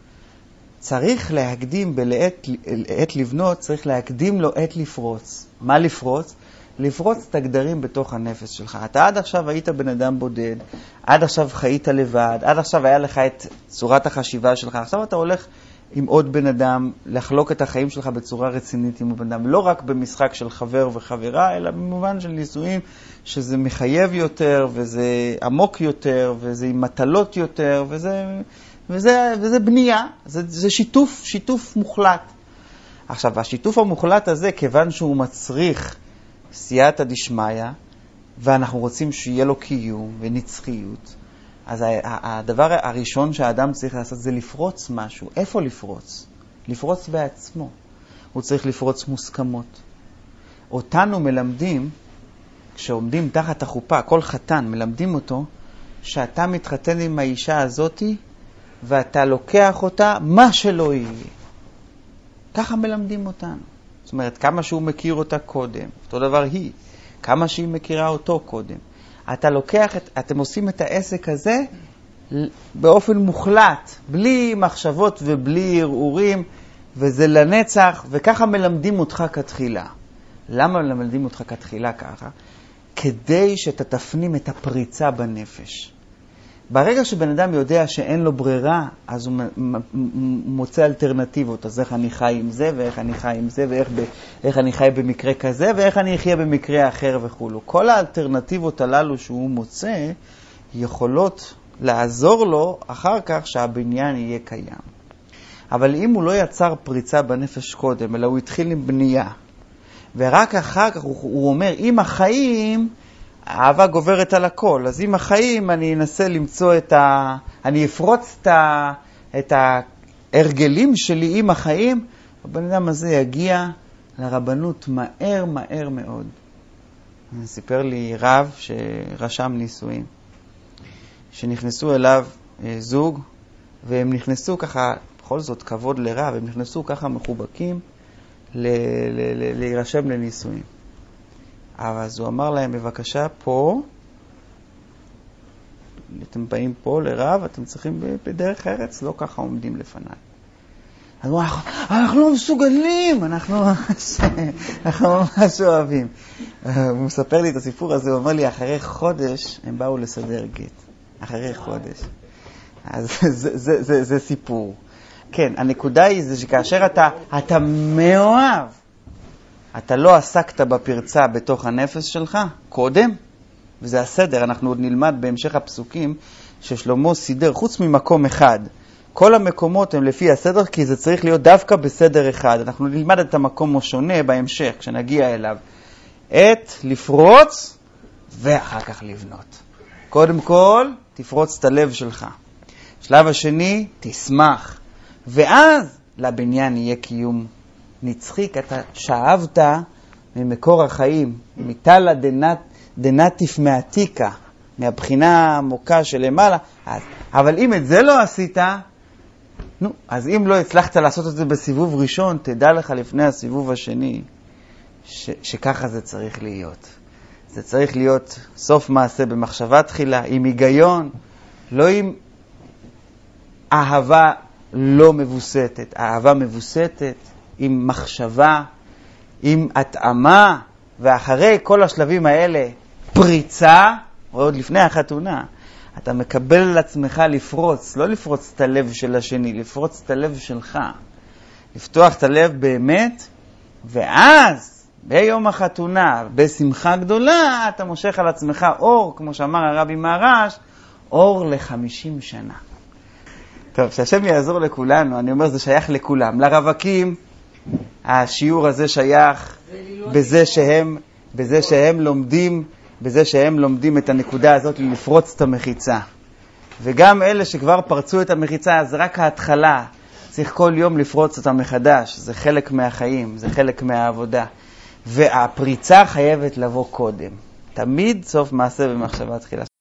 צריך להקדים בעת לבנות, צריך להקדים לו עת לפרוץ. מה לפרוץ? לפרוץ את הגדרים בתוך הנפש שלך. אתה עד עכשיו היית בן אדם בודד, עד עכשיו חיית לבד, עד עכשיו היה לך את צורת החשיבה שלך, עכשיו אתה הולך עם עוד בן אדם, לחלוק את החיים שלך בצורה רצינית עם בן אדם, לא רק במשחק של חבר וחברה, אלא במובן של נישואים, שזה מחייב יותר, וזה עמוק יותר, וזה עם מטלות יותר, וזה בנייה, זה שיתוף מוחלט. עכשיו, השיתוף המוחלט הזה, כיוון שהוא מצריך סייעתא דשמיא, ואנחנו רוצים שיהיה לו קיום ונצחיות, אז הדבר הראשון שהאדם צריך לעשות זה לפרוץ משהו. איפה לפרוץ? לפרוץ בעצמו. הוא צריך לפרוץ מוסכמות. אותנו מלמדים, כשעומדים תחת החופה, כל חתן מלמדים אותו, שאתה מתחתן עם האישה הזאת, ואתה לוקח אותה מה שלא יהיה. ככה מלמדים אותנו. זאת אומרת, כמה שהוא מכיר אותה קודם, אותו דבר היא, כמה שהיא מכירה אותו קודם. אתה לוקח, אתם עושים את העסק הזה באופן מוחלט, בלי מחשבות ובלי ערעורים, וזה לנצח, וככה מלמדים אותך כתחילה. למה מלמדים אותך כתחילה ככה? כדי שאתה תפנים את הפריצה בנפש. ברגע שבן אדם יודע שאין לו ברירה, אז הוא מוצא אלטרנטיבות. אז איך אני חי עם זה, ואיך אני חי עם זה, ואיך אני חי במקרה כזה, ואיך אני אחיה במקרה אחר וכו'. כל האלטרנטיבות הללו שהוא מוצא, יכולות לעזור לו אחר כך שהבניין יהיה קיים. אבל אם הוא לא יצר פריצה בנפש קודם, אלא הוא התחיל עם בנייה, ורק אחר כך הוא אומר, עם החיים, האהבה גוברת על הכל. אז עם החיים אני אנסה למצוא אני אפרוץ את ההרגלים שלי עם החיים, הבן אדם הזה יגיע לרבנות מהר מאוד. סיפר לי רב שרשם נישואים, שנכנסו אליו זוג, והם נכנסו ככה, בכל זאת כבוד לרב, הם נכנסו ככה מחובקים להירשם לנישואים. אז הוא אמר להם, בבקשה, פה, אתם באים פה לרב, אתם צריכים בדרך ארץ, לא ככה עומדים לפניי. אז הוא אמר, אנחנו לא מסוגלים, אנחנו ממש אוהבים. הוא מספר לי את הסיפור הזה, הוא אומר לי, אחרי חודש הם באו לסדר גט. אחרי חודש. אז זה סיפור. כן, הנקודה היא זה שכאשר אתה מאוהב, אתה לא עסקת בפרצה בתוך הנפש שלך קודם, וזה הסדר, אנחנו עוד נלמד בהמשך הפסוקים, ששלמה סידר, חוץ ממקום אחד. כל המקומות הם לפי הסדר, כי זה צריך להיות דווקא בסדר אחד. אנחנו נלמד את המקום השונה בהמשך, כשנגיע אליו. לפרוץ, ואחר כך לבנות. קודם כל, תפרוץ את הלב שלך. שלב השני, תשמח. ואז לבניין יהיה קיום נצחי, כי אתה שאבת ממקור החיים, מתלה דנטיף מעתיקה, מהבחינה העמוקה שלמעלה. אבל אם את זה לא עשית, אז אם לא הצלחת לעשות את זה בסיבוב ראשון, תדע לך לפני הסיבוב השני, שככה זה צריך להיות. זה צריך להיות סוף מעשה במחשבה תחילה, עם היגיון, לא עם אהבה לא מבוסתת. אהבה מבוסתת, עם מחשבה, עם התאמה, ואחרי כל השלבים האלה, פריצה, עוד לפני החתונה, אתה מקבל על עצמך לפרוץ, לא לפרוץ את הלב של השני, לפרוץ את הלב שלך. לפתוח את הלב באמת, ואז ביום החתונה, בשמחה גדולה, אתה מושך על עצמך אור, כמו שאמר הרבי מהר"ש, אור ל-50 שנה. טוב, שהשם יעזור לכולנו, אני אומר זה שייך לכולם. לרווקים, השיעור הזה שייך בזה שהם לומדים את הנקודה הזאת לפרוץ את המחיצה. וגם אלה שכבר פרצו את המחיצה, זה רק ההתחלה. צריך כל יום לפרוץ אותה מחדש. זה חלק מהחיים, זה חלק מהעבודה. והפריצה חייבת לבוא קודם. תמיד סוף מעשה במחשבה תחילה.